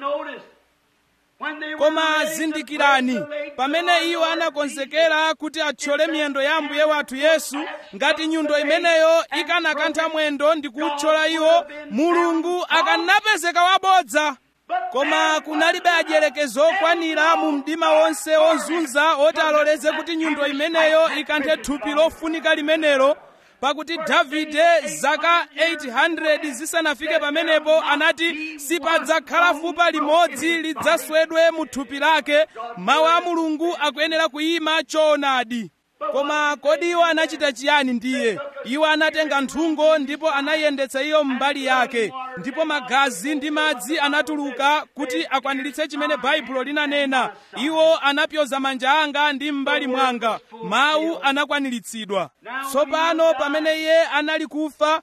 Koma zindikirani, pamene iwo anakonzekera kuti athyole miyendo ya Ambuye wathu Yesu, ngati nyundo imeneyo ikanakantha mwendo ndi kuthyola iwo, Mulungu akanapezeka wabodza. Koma kunalibe adierekezi okwanira mu mdima wonse ozunza oti aloleze kuti nyundo imeneyo ikanthe thupi lofunika limenelo, pakuti Davide zaka eight hundred zisanafike pamenepo anati sipadzakhala fupa limodzi lidzaswedwe mu thupi lake. Mawu a Mulungu akuyenera kuyima choonadi. Koma kodi iwo anachita chiyani ndiye? Iwo anatenga nthungo ndipo anayendetsa iyo mbali yake, ndipo magazi ndi madzi anatuluka kuti akwaniritse chimene Baibulo linanena. Iwo anapyoza manja anga ndi m'mbali mwanga, mawu anakwaniritsidwa. Tsopano pamene iye anali kufa,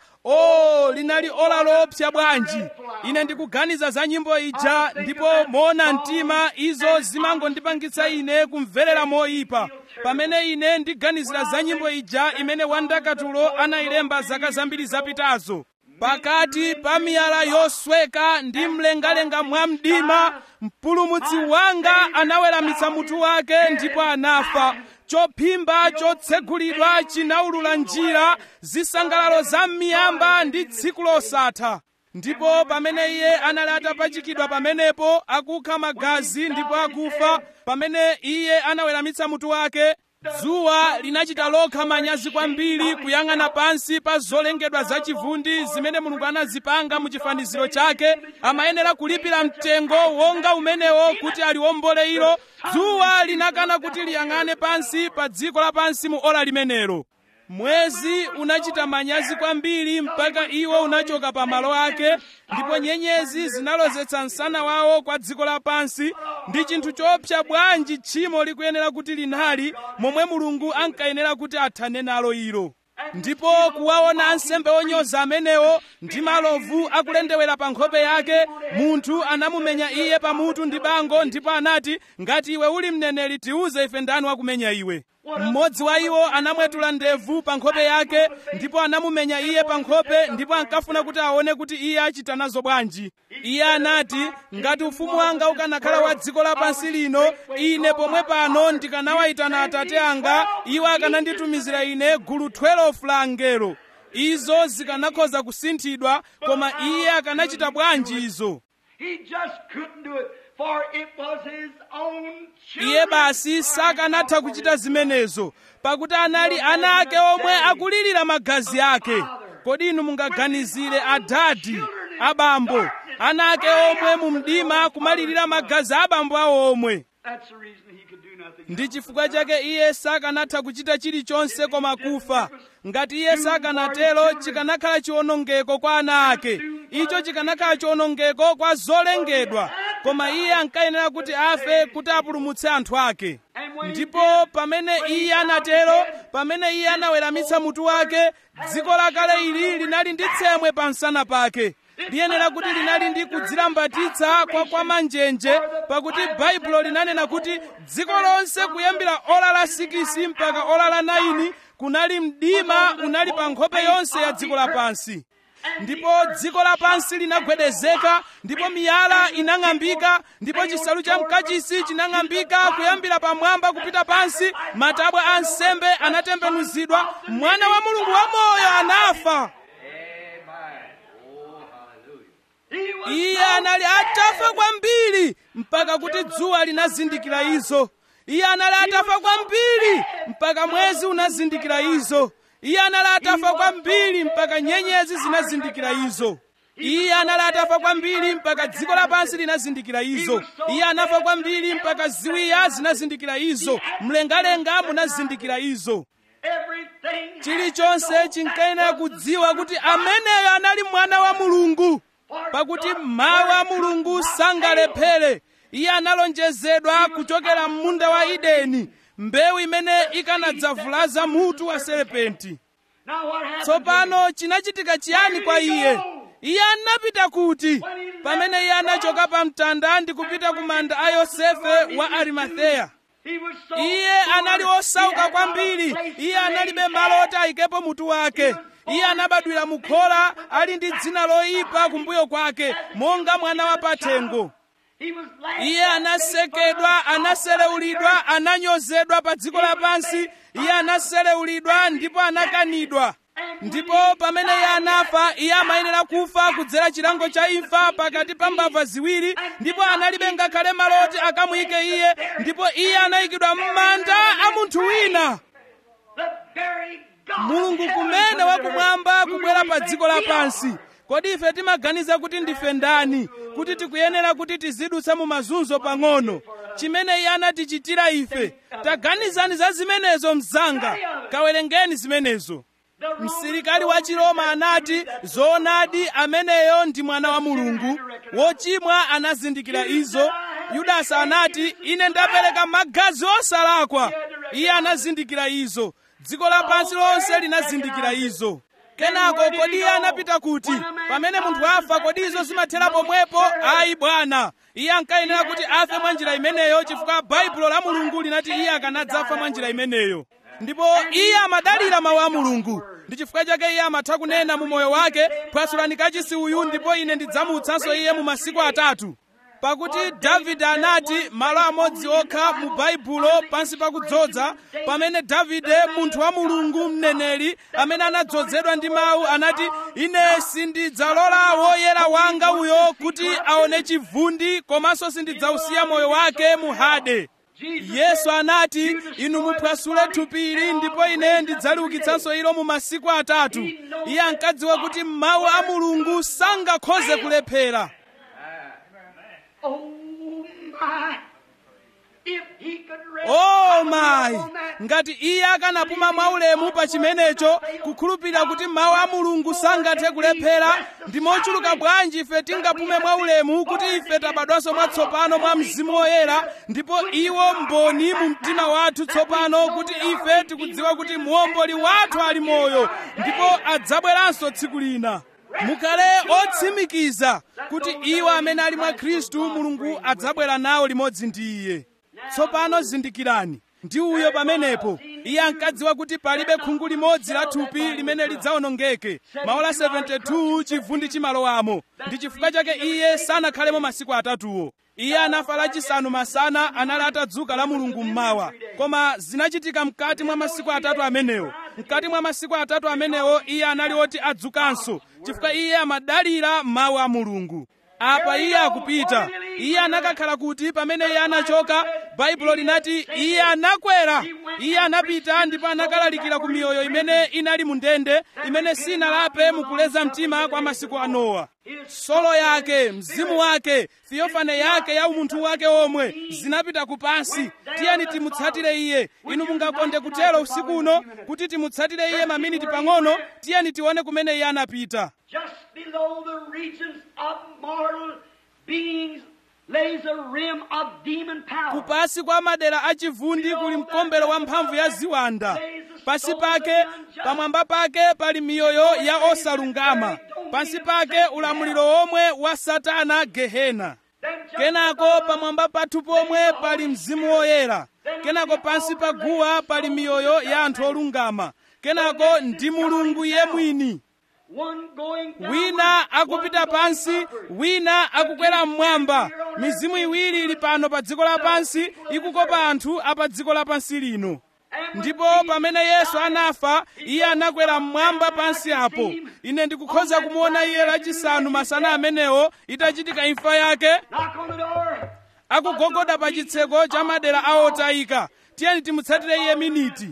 o linali ola lopsa bwanji! Ine ndikuganiza za nyimbo ija, ndipo moona mtima izo zimangondipangitsa ine kumverera moyipa. Pamene ine ndiganizira za nyimbo ija imene wandakatulo anayilemba zaka zambiri zapitazo, pakati pa miyala yosweka ndi mlengalenga mwa mdima, mpulumutsi wanga anaweramitsa mutu wake ndipo anafa. Chophimba chotsegulidwa chinaulula njira, zisangalalo za miyamba ndi tsiku losatha. Ndipo pamene iye anali atapachikidwa pamenepo akukha magazi ndipo akufa, pamene iye anaweramitsa mutu wake, dzuwa linachita lokha manyazi kwambiri kuyang'ana pansi pa zolengedwa zachivundi zimene Mulungu anazipanga mu chifaniziro chake. Amayenera kulipira mtengo wonga umenewo kuti aliwombole ilo. Dzuwa linakana kuti liyang'ane pansi pa dziko lapansi mu ola limenelo. Mwezi unachita manyazi kwambiri mpaka iwo unachoka pa malo ake, ndipo nyenyezi zinalozetsa msana wawo kwa dziko lapansi. Ndi chinthu choopsa bwanji tchimo likuyenera kuti linali, momwe Mulungu ankayenera kuti athane nalo ilo. Ndipo kuwaona ansembe onyoza amenewo ndi malovu akulendewera pa nkhope yake, munthu anamumenya iye pamutu ndi bango, ndipo anati, ngati iwe uli mneneri tiuze ife ndani wakumenya iwe. Mmodzi wa iwo anamwetula ndevu pa nkhope yake, ndipo anamumenya iye pa nkhope, ndipo ankafuna kuti aone kuti iye achita nazo bwanji. Iye anati, ngati ufumu wanga ukanakhala wa dziko lapansi lino, ine pomwe pano ndikanawayitana Atate anga, iwo akananditumizira ine gulu twelve la angelo. Izo zikanakhoza kusinthidwa, koma iye akanachita bwanji izo? He just couldn't do it, for it was his own children. Iye basi sakanatha kuchita zimenezo, pakuti anali ana ake omwe akulirira magazi ake. Kodi inu mungaganizire adadi, abambo, ana ake omwe mu mdima kumalirira magazi abambo awo omwe? That's the reason he could do nothing. Ndi chifukwa chake iye sakanatha kuchita chilichonse koma kufa. Ngati iye sakanatero, chikanakhala chiwonongeko kwa ana ake. Icho chikanakhala chiwonongeko kwa zolengedwa. Koma iye ankayenera kuti afe kuti apulumutse anthu ake. Ndipo pamene iye anatero, pamene iye anaweramitsa mutu wake, dziko lakale ili linali ndi tsemwe pa msana pake. Liyenera kuti linali ndi kudzilambatitsa kwa kwa manjenje, pakuti Baibulo linanena kuti dziko lonse kuyambira ola la sikisi mpaka ola la naini kunali mdima unali pa nkhope yonse ya dziko lapansi. ndipo dziko lapansi linagwedezeka, ndipo miyala inang'ambika, ndipo chisalu cha mkachisi chinang'ambika kuyambira pamwamba kupita pansi, matabwa a nsembe anatembenuzidwa, mwana wa Mulungu wamoyo anafa. Iye anali atafa kwambiri mpaka kuti dzuwa linazindikira izo. Iye anali atafa kwambiri mpaka mwezi unazindikira izo. Iye anali atafa kwambiri mpaka nyenyezi zinazindikira izo. Iye anali atafa kwambiri mpaka dziko lapansi linazindikira izo. Iye anafa kwambiri mpaka ziwiya zinazindikira izo, mlengalenga munazindikira izo. Chilichonse chinkayenera kudziwa kuti ameneyo anali mwana wa Mulungu, pakuti mawu a Mulungu sangalephere. Iye analonjezedwa kuchokera m'munda wa Edeni, mbewu imene ikanadzavulaza mutu wa serepenti. Tsopano chinachitika chiyani kwa iye? Iye anapita kuti pamene iye anachoka pa mtanda ndi kupita ku manda a Yosefe wa Arimatheya. Iye anali osauka kwambiri. Iye analibe malo oti ayikepo mutu wake. Iye anabadwira mukhola ali ndi dzina loyipa kumbuyo kwake, monga mwana wa pathengo. Iye anasekedwa, anaselewulidwa, ananyozedwa pa dziko lapansi. Iye anaselewulidwa ndipo anakanidwa. Ndipo pamene iye anafa, iye amayenera kufa kudzera chilango cha imfa pakati pa mbava ziwiri, ndipo analibe ngakhale malo oti akamuyike iye, ndipo iye anayikidwa m'manda a munthu wina. Mulungu kumene wakumwamba kubwera pa dziko lapansi. Kodi ife timaganiza kuti ndife ndani, kuti tikuyenera kuti tizidutsa mu mazunzo pang'ono? Chimene iye anatichitira ife, taganizani za zimenezo mzanga. Kawerengeni zimenezo. Msilikali wa Chiroma anati, zoonadi ameneyo ndi mwana wa Mulungu. Wochimwa anazindikira izo. Yudasi anati, ine ndapereka magazi osalakwa. Iye anazindikira izo. Dziko lapansi lonse linazindikira izo. Kenako kodi iye anapita kuti? Pamene munthu afa, kodi izo zimathera pomwepo? Ayi bwana. Iye ankayenera kuti afe mwa njira imeneyo chifukwa Baibulo la Mulungu linati iye akanadzafa mwa njira imeneyo. Ndipo iye amadalira mawu a Mulungu. Ndi chifukwa chake iye amatha kunena mu moyo wake, pwasulani kachisi uyu ndipo ine ndidzamutsanso iye mu masiku atatu. Pakuti Davide anati malo amodzi okha mu Baibulo pansi pakudzoza, pamene Davide munthu wa Mulungu mneneri amene anadzozedwa ndi mawu anati, ine sindidzalola woyera wanga uyo kuti aone chivundi, komanso sindidzausiya moyo wake mu Hade. Yesu anati, inu muphwasule thupili ndipo ine ndidzaliukitsanso ilo mu masiku atatu. Iye ankadziwa kuti mawu a Mulungu sangakhoze kulephera. Oh my! Ngati iye akanapuma mwaulemu pa chimenecho, kukhulupirira kuti mawu a Mulungu sangathe kulephera, ndi mochuluka bwanji ife tingapume mwaulemu kuti ife tabadwanso mwatsopano mwa Mzimu Woyera, ndipo iwo mboni mu mtima wathu tsopano kuti ife tikudziwa kuti muomboli wathu ali moyo, ndipo adzabweranso tsiku lina. Mukale otsimikiza kuti iwo amene ali mwa Khristu Mulungu adzabwera nawo limodzi ndi iye. Tsopano zindikirani, ndi uyo pamenepo iye ankadziwa kuti palibe khungu limodzi la thupi limene lidzawonongeke. Maola seventy two chivundi chimalowamo. Ndi chifukwa chake iye sanakhalemo masiku atatuwo. Iye anafa lachisanu masana, anali atadzuka la Mulungu mmawa. Koma zinachitika mkati mwa masiku atatu amenewo. Mkati mwa masiku atatu amenewo iye anali oti adzukanso, chifukwa iye amadalira mawu a Mulungu. Apa iye akupita. Iye anakakhala kuti pamene iye anachoka, Baibulo linati iye anakwera. Iye anapita ndipo anakalalikira ku miyoyo imene inali mu ndende, imene sinalape mukuleza mtima kwa masiku a Nowa. Solo yake, mzimu wake, theofane yake ya umunthu wake omwe zinapita kupansi. Tiyeni timutsatire iye. Inu mungakonde kutero usiku uno kuti timutsatire iye maminiti pang'ono. Tiyeni tione kumene iye anapita. Just below the regions of mortal beings lays a rim of demon power. Kupasi kwa madera achivundi kuli mkombero wa mphamvu ya ziwanda. Pasi pake, pamwamba pake pali miyoyo ya osalungama. Pansi pake ulamuliro omwe wa Satana, Gehena. Kenako pamwamba pathu pomwe pali Mzimu Woyera. Kenako pansi pa guwa pali miyoyo ya anthu olungama. Kenako ndi Mulungu iye mwini. wina akupita pansi, wina akukwera mmwamba. Mizimu iwiri ili pano pa dziko lapansi ikukopa anthu apa dziko lapansi lino. Ndipo pamene Yesu anafa, iye anakwera mmwamba pansi apo. Ine ndikukhoza kumuona iye lachisanu masana amenewo itachitika imfa yake, akugogoda pa chitseko cha madera a otayika. Tiyeni timutsatire iye miniti.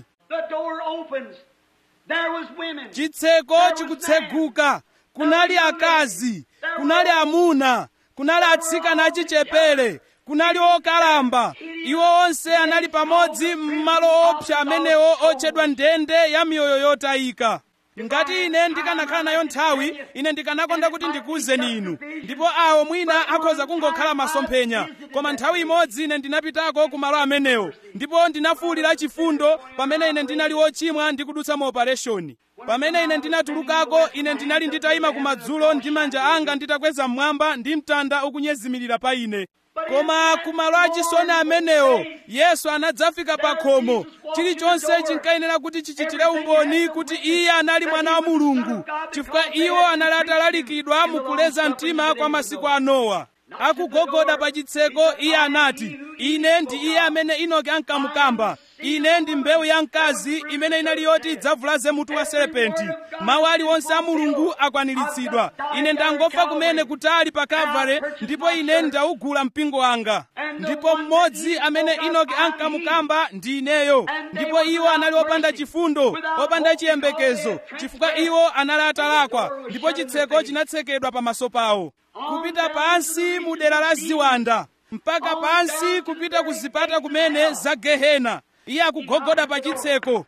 Chitseko chikutseguka. Kunali akazi, kunali amuna, kunali atsikana achichepere, kunali okalamba. Iwo onse anali pamodzi m'malo opsa amenewo otchedwa ndende ya miyoyo yotayika. Ngati ine ndikanakhala nayo nthawi, ine ndikanakonda kuti ndikuwuzeni inu. Ndipo awo mwina akhoza kungokhala masomphenya. Koma nthawi imodzi ine ndinapitako ku malo amenewo. Ndipo ndinafuwulira chifundo pamene ine ndinali wochimwa ndi kudutsa mu operation. Pamene ine ndinatulukako, ine ndinali nditayima kumadzulo ndi manja anga nditakweza mmwamba ndi mtanda ukunyezimirira pa ine. Koma kumalo achisoni amenewo, Yesu anadzafika pa khomo. Chilichonse chinkayenera kuti chichitire umboni kuti iye anali mwana wa Mulungu, chifukwa iwo anali atalalikidwa mukuleza mtima kwa masiku a Nowa. Akugogoda pa chitseko, iye anati, ine ndi iye amene Enoki ankamukamba. Ine ndi mbewu ya mkazi imene inali yoti idzavulaze mutu wa serepenti. Mawu aliwonse a Mulungu akwaniritsidwa. Ine ndangofa kumene kutali pa Kalvari, ndipo ine ndaugula mpingo wanga. Ndipo mmodzi amene Enoki ankamukamba ndi ineyo. Ndipo iwo anali opanda chifundo, opanda chiyembekezo, chifukwa iwo anali atalakwa. Ndipo chitseko chinatsekedwa pamaso pawo. Kupita pansi mu dera la ziwanda, mpaka pansi kupita ku zipata kumene za Gehena. Iye akugogoda pa chitseko.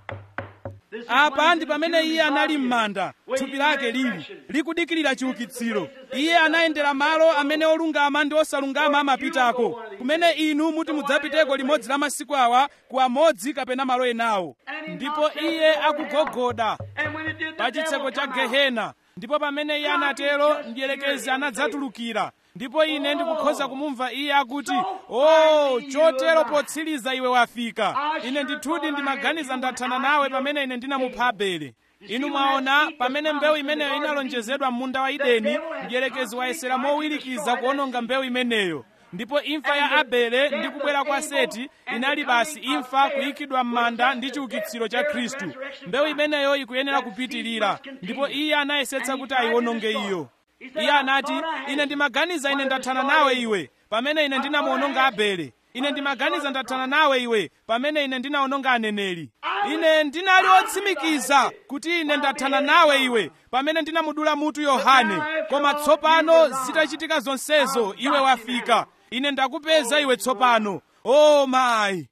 Apa ndi pamene iye anali m'manda, thupi lake lili likudikirira chiukitsiro. Iye anayendera malo amene olungama ndi osalungama amapitako, kumene inu muti mudzapiteko limodzi la masiku awa ku amodzi kapena malo enawo. Ndipo iye akugogoda pa chitseko cha Gehena. Ndipo pamene iye anatero, mdierekezi anadzatulukira. Ndipo ine ndikukhoza kumumva iye akuti, "Oh, chotero potsiriza iwe wafika. Ine ndithudi ndimaganiza ndathana nawe pamene ine ndinamupha Abele." Inu mwaona, pamene mbewu imeneyo inalonjezedwa m'munda wa Edeni, mdierekezi wayesera mowirikiza kuononga mbewu imeneyo. Ndipo imfa ya Abele ndi kubwera kwa Seti inali basi imfa kuyikidwa m'manda ndi chiukitsiro cha Khristu. Mbewu imeneyo ikuyenera kupitirira, ndipo iye anayesetsa kuti ayiwononge iyo. Iye anati, "Ine ndimaganiza ine ndathana nawe iwe pamene ine ndinamuononga Abele. Ine ndimaganiza ndathana nawe iwe pamene ine ndinaononga aneneri. Ine ndinali otsimikiza kuti ine ndathana nawe iwe pamene ndinamudula mutu Yohane. Koma tsopano zitachitika zonsezo, iwe wafika. Ine ndakupeza iwe tsopano. Oh mayi."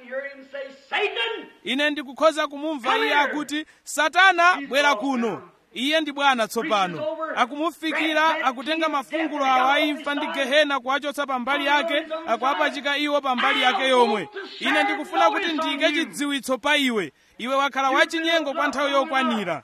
Ine ndikukhoza kumumva iye akuti, "Satana, bwera kuno." Iye ndi Bwana tsopano. Akumufikira, akutenga mafungulo awo a imfa ndi Gehena kuwachotsa pambali yake, akuwapachika iwo pambali yake yomwe. Ine ndikufuna kuti ndiyike chidziwitso pa iwe. Iwe wakhala wachinyengo kwa nthawi yokwanira.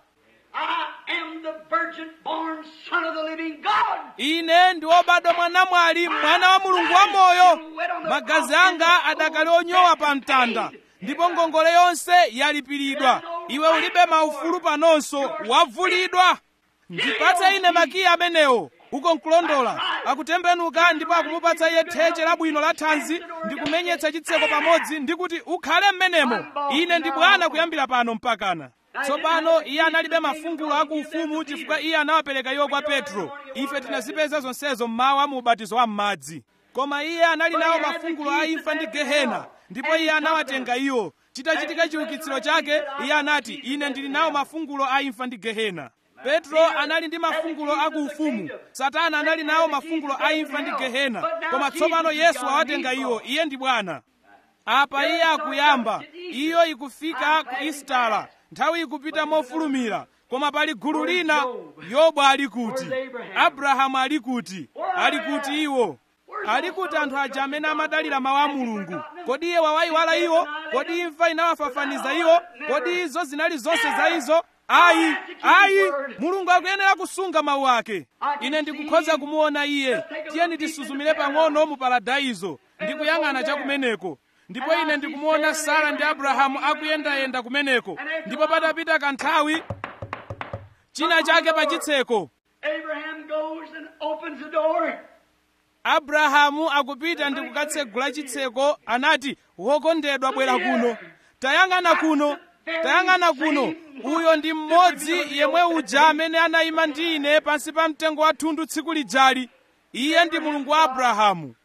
Ine ndi wobadwa mwanamwali, mwana wa Mulungu wamoyo. Magazi anga adakali onyowa pa mtanda, ndipo ngongole yonse yalipiridwa. Iwe ulibe maufulu panonso, wavulidwa. Ndipatse ine makiyi amenewo. Uko nkulondola, akutembenuka ndipo akumupatsa iye theche labwino la thanzi ndi kumenyetsa chitseko pamodzi ndi kuti ukhale m'menemo. Ine ndi Bwana kuyambira pano mpakana. Tsopano iye analibe mafungulo akuufumu chifukwa iye anawapereka iwo kwa Petro. Ife tinazipeza zonsezo mmawa mu ubatizo wa m'madzi. Koma iye anali nawo mafungulo a imfa ndi Gehena, ndipo iye anawatenga iwo. Chitachitika chiukitsiro chake, iye anati, "Ine ndili nawo mafungulo a imfa ndi Gehena." Petro anali ndi mafungulo akuufumu. Satana anali nawo mafungulo a imfa ndi Gehena. Koma tsopano Yesu awatenga iwo. Iye ndi Bwana. Apa iye akuyamba. Iyo ikufika ku Istala. Nthawi ikupita mofulumira. Koma pali gulu lina. Yobu ali kuti? Abrahamu ali kuti? Ali kuti iwo? Ali kuti anthu aja amene amadalira mawu a Mulungu? Kodi iye wawayiwala iwo? Kodi imfa inawafafaniza iwo? Kodi izo zinali zonse za izo? Ayi, ayi, Mulungu akuyenera kusunga mawu ake. Ine ndikukhoza kumuona iye. Tiyeni tisuzumire pang'ono mu paradaizo ndi kuyang'ana chakumeneko. Ndipo ine ndikumuona Sara ndi Abrahamu akuyendayenda kumeneko. Ndipo patapita kanthawi, china chake pa chitseko. Abraham goes and opens the door. Abrahamu akupita ndi kukatsegula chitseko, anati, wokondedwa bwera kuno. Tayang'ana kuno, tayang'ana kuno. Uyo ndi mmodzi yemwe uja amene anayima ndi ine pansi pa mtengo wa thundu tsiku lijali. Iye ndi Mulungu wa Abrahamu.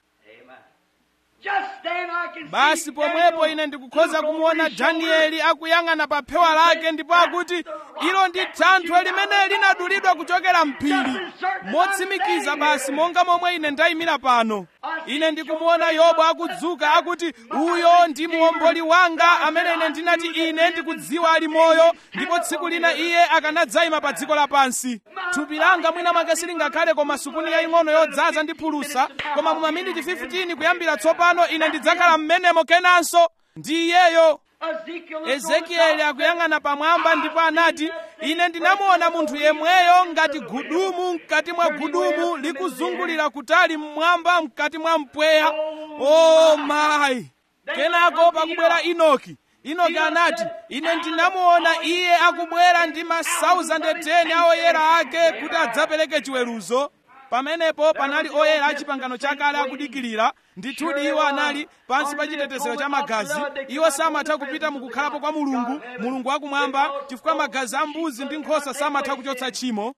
Basi pomwepo ine ndikukhoza kumuona Danieli akuyang'ana pa phewa lake ndipo akuti, ilo ndi thanthwe limene linadulidwa kuchokera mphiri. Motsimikiza basi monga momwe ine ndayimira pano. Ine ndikumuona Yobu akudzuka akuti, uyo ndi muomboli wanga amene ine ndinati ine ndikudziwa ali moyo, ndipo tsiku lina iye akanadzayima pa dziko lapansi. Thupi langa mwina mwake silingakhale koma supuni yaying'ono yodzaza ndi phulusa, koma mu maminiti fifteen kuyambira tsopano ine ndidzakhala mmenemo kenanso ndi iyeyo. Ezekieli akuyang'ana pamwamba ndipo anati, ine ndinamuona munthu yemweyo ngati gudumu mkati mwa gudumu likuzungulira kutali mmwamba mkati mwa mpweya. Oh my! Kenako pakubwera Inoki. Inoki anati, ine ndinamuona iye akubwera ndi ma thousand ten a oyera ake kuti adzapereke chiweruzo. Pamenepo panali oyera a chipangano chakale akudikirira. Ndithudi iwo anali pansi pa chitetezero cha magazi. Iwo samatha kupita mukukhalapo kwa Mulungu, Mulungu wakumwamba, chifukwa magazi a mbuzi ndi nkhosa samatha kuchotsa tchimo.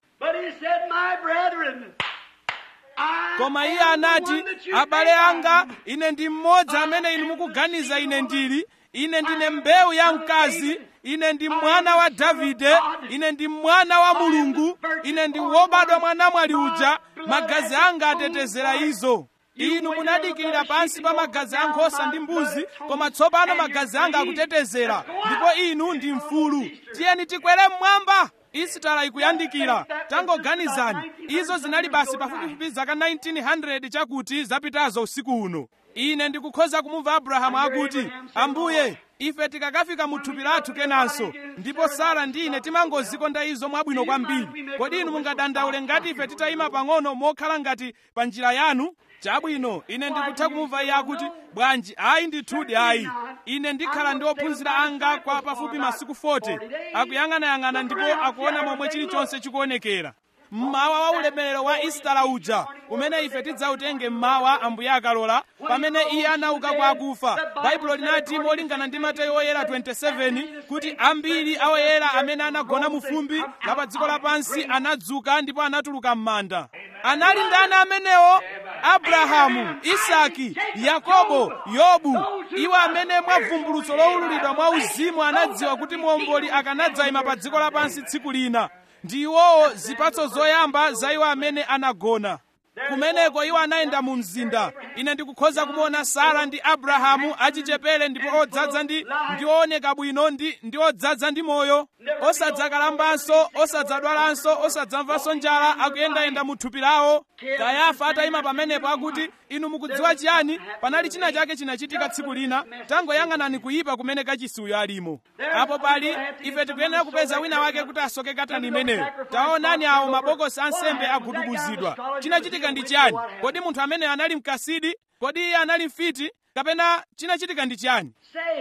Koma iye anati, abale anga, ine ndi mmodzi amene inu mukuganiza ine ndili. Ine ndine mbewu ya mkazi, ine ndi mwana wa Davide, ine ndi mwana wa Mulungu, ine ndi wobadwa mwana mwali uja. Magazi anga atetezera izo. Inu munadikirira pansi pa magazi a nkhosa ndi mbuzi, koma tsopano magazi anga akutetezera, ndipo inu ndi mfulu. Tiyeni tikwere mmwamba. Isitala ikuyandikira. Tangoganizani, izo zinali basi pafupifupi zaka nineteen hundred chakuti zapitazo usiku uno. Ine ndikukhoza kumumva Abrahamu akuti, Ambuye, ife tikakafika mu thupi lathu kenanso, ndipo Sara ndi ine timangozikonda izo mwabwino kwambiri. Kodi inu mungadandaule ngati ife titayima pang'ono mokhala ngati pa njira yanu? Chabwino, ine ndikutha kumumva iye akuti, bwanji, ayi ndithudi ayi. Ine ndikhala ndi ophunzira anga kwa pafupi masiku forty, akuyang'anayang'ana ndipo akuona momwe chilichonse chikuonekera. Mmawa wa ulemerero wa Isitala uja, umene ife tidzautenge mmawa Ambuye akalola, pamene iye anauka kwa akufa. Baibulo linati molingana ndi Mateyu oyera twenty-seven kuti ambiri a oyera amene anagona mu fumbi la pa dziko lapansi anadzuka ndipo anatuluka m'manda. Anali ndani amenewo? Abrahamu, Isaki, Yakobo, Yobu. Iwo amene mwa vumbulutso lowululidwa mwa uzimu anadziwa kuti muomboli akanadzayima pa dziko lapansi tsiku lina. Ndi iwowo zipatso zoyamba za iwo amene anagona. Kumeneko iwo anayenda mu mzinda. Ine ndikukhoza kumuona Sara ndi Abrahamu achichepere ndipo odzaza ndi ndi ooneka bwino ndi ndi odzaza ndi moyo, osadzakalambanso, osadzadwalanso, osadzamvanso njala, akuyendayenda mu thupi lawo. Kayafa atayima pamenepo akuti, inu mukudziwa chiyani? Panali china chake chinachitika tsiku lina. Tangoyang'anani kuyipa kumene kachisuyo alimo. Apo pali ife tikuyenera kupeza wina wake kuti asoke katani imeneyo. Taonani awo mabokosi ansembe agudubuzidwa. Chinachitika ndi chiyani? Kodi munthu amene anali mkasidi? Kodi iye anali mfiti? Kapena chinachitika ndi chiyani?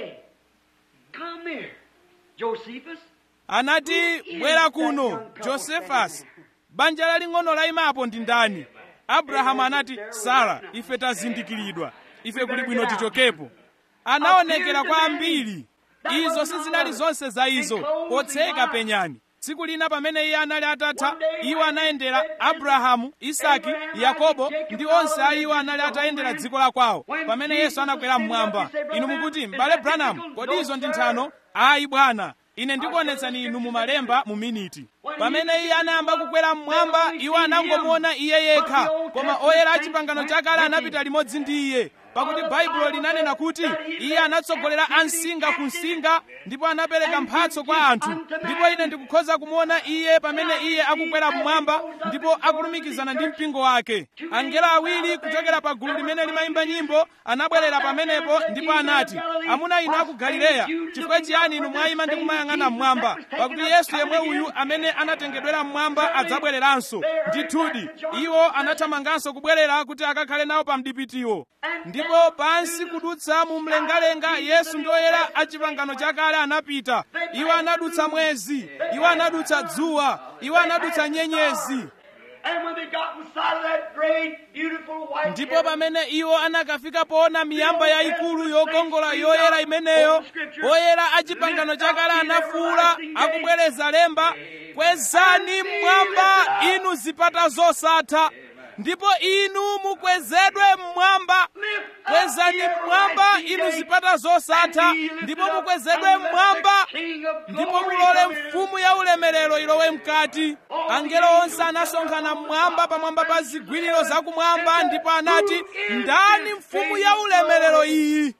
Anati, bwera kuno, Josephus. Banja laling'ono layimapo ndi ndani? Abrahamu anati, Sara, ife tazindikiridwa. Ife kuli bwino tichokepo. Anaonekera kwa ambiri. Izo sizinali zonse za izo. Potseka penyani. Tsiku lina pamene iye anali atatha, iwo anayendera Abrahamu, Isaki, Yakobo ndi onse a iwo anali atayendera dziko la kwawo. Pamene Yesu anakwera mmwamba. Inu mukuti, m'bale Branham, kodi izo ndi nthano? Ayi bwana. Ine ndikuonetsani inu mu malemba mu miniti. Pamene iye anayamba kukwera mmwamba, iwo anangomuona iye yekha, koma oyera a chipangano chakale anapita limodzi ndi iye. Pakuti Baibulo linanena kuti iye anatsogolera ansinga ku nsinga ndipo anapereka mphatso kwa anthu. Ndipo ine ndikukhoza kumuona iye pamene iye akukwera mmwamba ndipo akulumikizana ndi mpingo wake. Angelo awiri kuchokera pa gulu limene limayimba nyimbo anabwerera pamenepo ndipo anati, amuna inu aku Galileya, chifukwa chiyani inu mwayima ndi kumayang'ana mmwamba? Pakuti Yesu yemwe uyu amene anatengedwera mmwamba adzabwereranso. Ndithudi, iwo anathamanganso kubwerera kuti akakhale nawo pa mdipitiwo. Ndipo ndipo pansi kudutsa mu mlengalenga Yesu ndi oyera a pangano chakale anapita. Iwo anadutsa mwezi, iwo anadutsa dzuwa, iwo anadutsa nyenyezi. Ndipo pamene iwo anakafika poona miyamba yayikulu yokongola yoyera imeneyo, oyera a pangano chakale anafuwula akubwereza lemba, kwezani mmwamba inu zipata zosatha, ndipo inu mukwezedwe mmwamba. Kwezani mmwamba inu zipata zosatha, ndipo mukwezedwe mmwamba, ndipo mulole mfumu ya ulemerero ilowe mkati. Angelo onse anasonkhana mmwamba pamwamba pa zigwiriro zakumwamba, ndipo anati, ndani mfumu ya ulemerero iyi?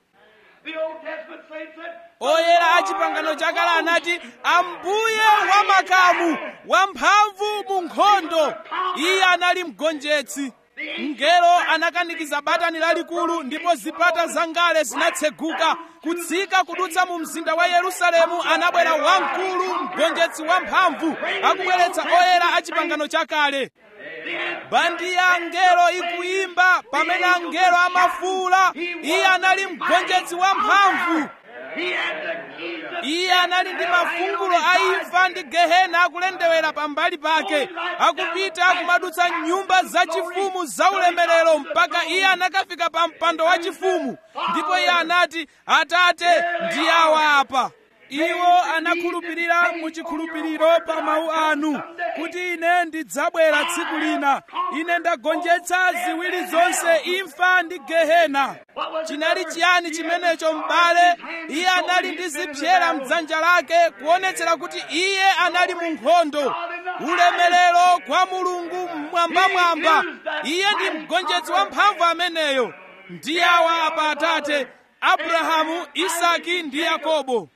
Oyera a pangano chakale anati, Ambuye wamakamu, wamphamvu mu nkhondo. Iye anali mgonjetsi. Mngelo anakanikiza batani lalikulu, ndipo zipata zangale zinatseguka. Kutsika kudutsa mu mzinda wa Yerusalemu anabwera wamkulu, mgonjetsi wamphamvu, akubweretsa oyera a pangano chakale. Bandi ya angelo ikuyimba pamene angelo amafuwula. Iye anali mgonjetsi wamphamvu. Iye anali ndi mafungulo a imfa ndi gehena akulendewera pambali pake, akupita kumadutsa nyumba zachifumu za ulemerero mpaka iye anakafika pa mpando wa chifumu. Ndipo iye anati, Atate, ndi awa apa. Iwo anakhulupirira mu chikhulupiriro pa mawu anu kuti ine ndidzabwera tsiku lina. Ine ndagonjetsa ziwiri zonse, imfa ndi gehena. Chinali chiyani chimenecho m'bale? Iye anali ndi zipyera m'dzanja lake kuonetsera kuti iye anali mu nkhondo. Ulemerero kwa Mulungu mmwambamwamba. Iye ndi mgonjetsi wamphamvu ameneyo. Ndi awa apa Atate, Abrahamu, Isaki ndi Yakobo.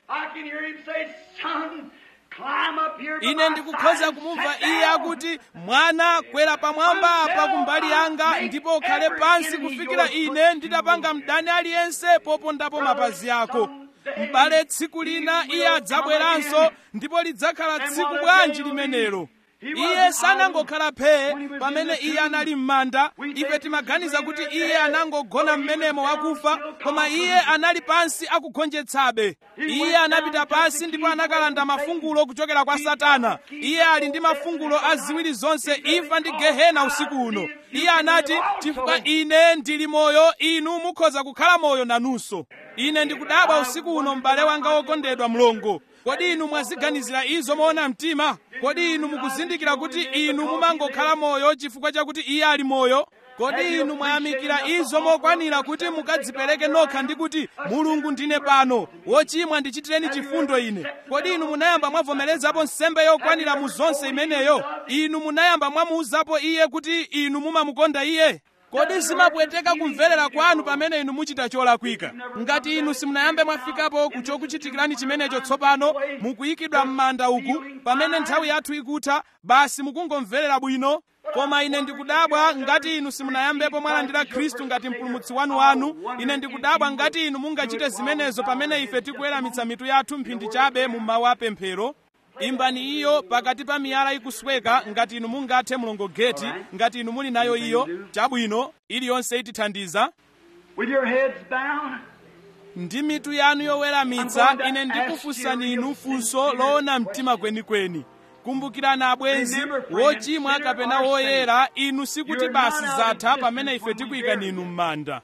Ine ndikukhoza kumumva iye akuti, mwana, kwera pamwamba apa kumbali yanga, ndipo ukhale pansi kufikira ine nditapanga mdani aliyense popondapo mapazi ako. M'bale, tsiku lina iye adzabweranso, ndipo lidzakhala tsiku bwanji limenelo. Iye sanangokhala phee pamene iye anali m'manda. Ife timaganiza kuti iye anangogona m'menemo wakufa, koma iye anali pansi akugonjetsabe. Iye anapita pansi ndipo anakalanda mafungulo kuchokera kwa Satana. Iye ali ndi mafungulo a ziwiri zonse, imfa ndi gehena usiku uno. Iye anati, chifukwa ine ndili moyo, inu mukhoza kukhala moyo nanunso. Ine ndikudabwa usiku uno, m'bale wanga wokondedwa mlongo. Kodi inu mwaziganizira izo moona mtima? Kodi inu mukuzindikira kuti inu mumangokhala moyo chifukwa chakuti iye ali moyo? Kodi inu mwayamikira izo mokwanira kuti mukadzipereke nokha ndi kuti, Mulungu, ndine pano, wochimwa ndichitireni chifundo ine? Kodi inu munayamba mwavomerezapo nsembe yokwanira mu zonse imeneyo? Inu munayamba mwamuuzapo iye kuti inu mumamukonda iye? Kodi zimapweteka kumverera kwanu pamene inu muchita cholakwika? Ngati inu simunayambe mwafikapo kuchokuchitikirani chimenecho tsopano, mukuyikidwa m'manda uku, pamene nthawi yathu ikutha, basi mukungomverera bwino. Koma ine ndikudabwa ngati inu simunayambepo mwalandira Khristu ngati mpulumutsi wanu wanu. Ine ndikudabwa ngati inu mungachite zimenezo pamene ife tikuweramitsa mitu yathu mphindi chabe mu mawu apemphero. Imbani iyo pakati pa miyala ikusweka ngati inu mungathe mulongo geti, ngati inu muli nayo iyo, chabwino, iliyonse itithandiza. With your heads bowed, ndi mitu yanu yoweramitsa, ine ndikufunsani inu funso loona mtima kwenikweni. Kumbukirani abwenzi, wochimwa kapena woyera, inu sikuti basi zatha pamene ife tikuyikani inu m'manda.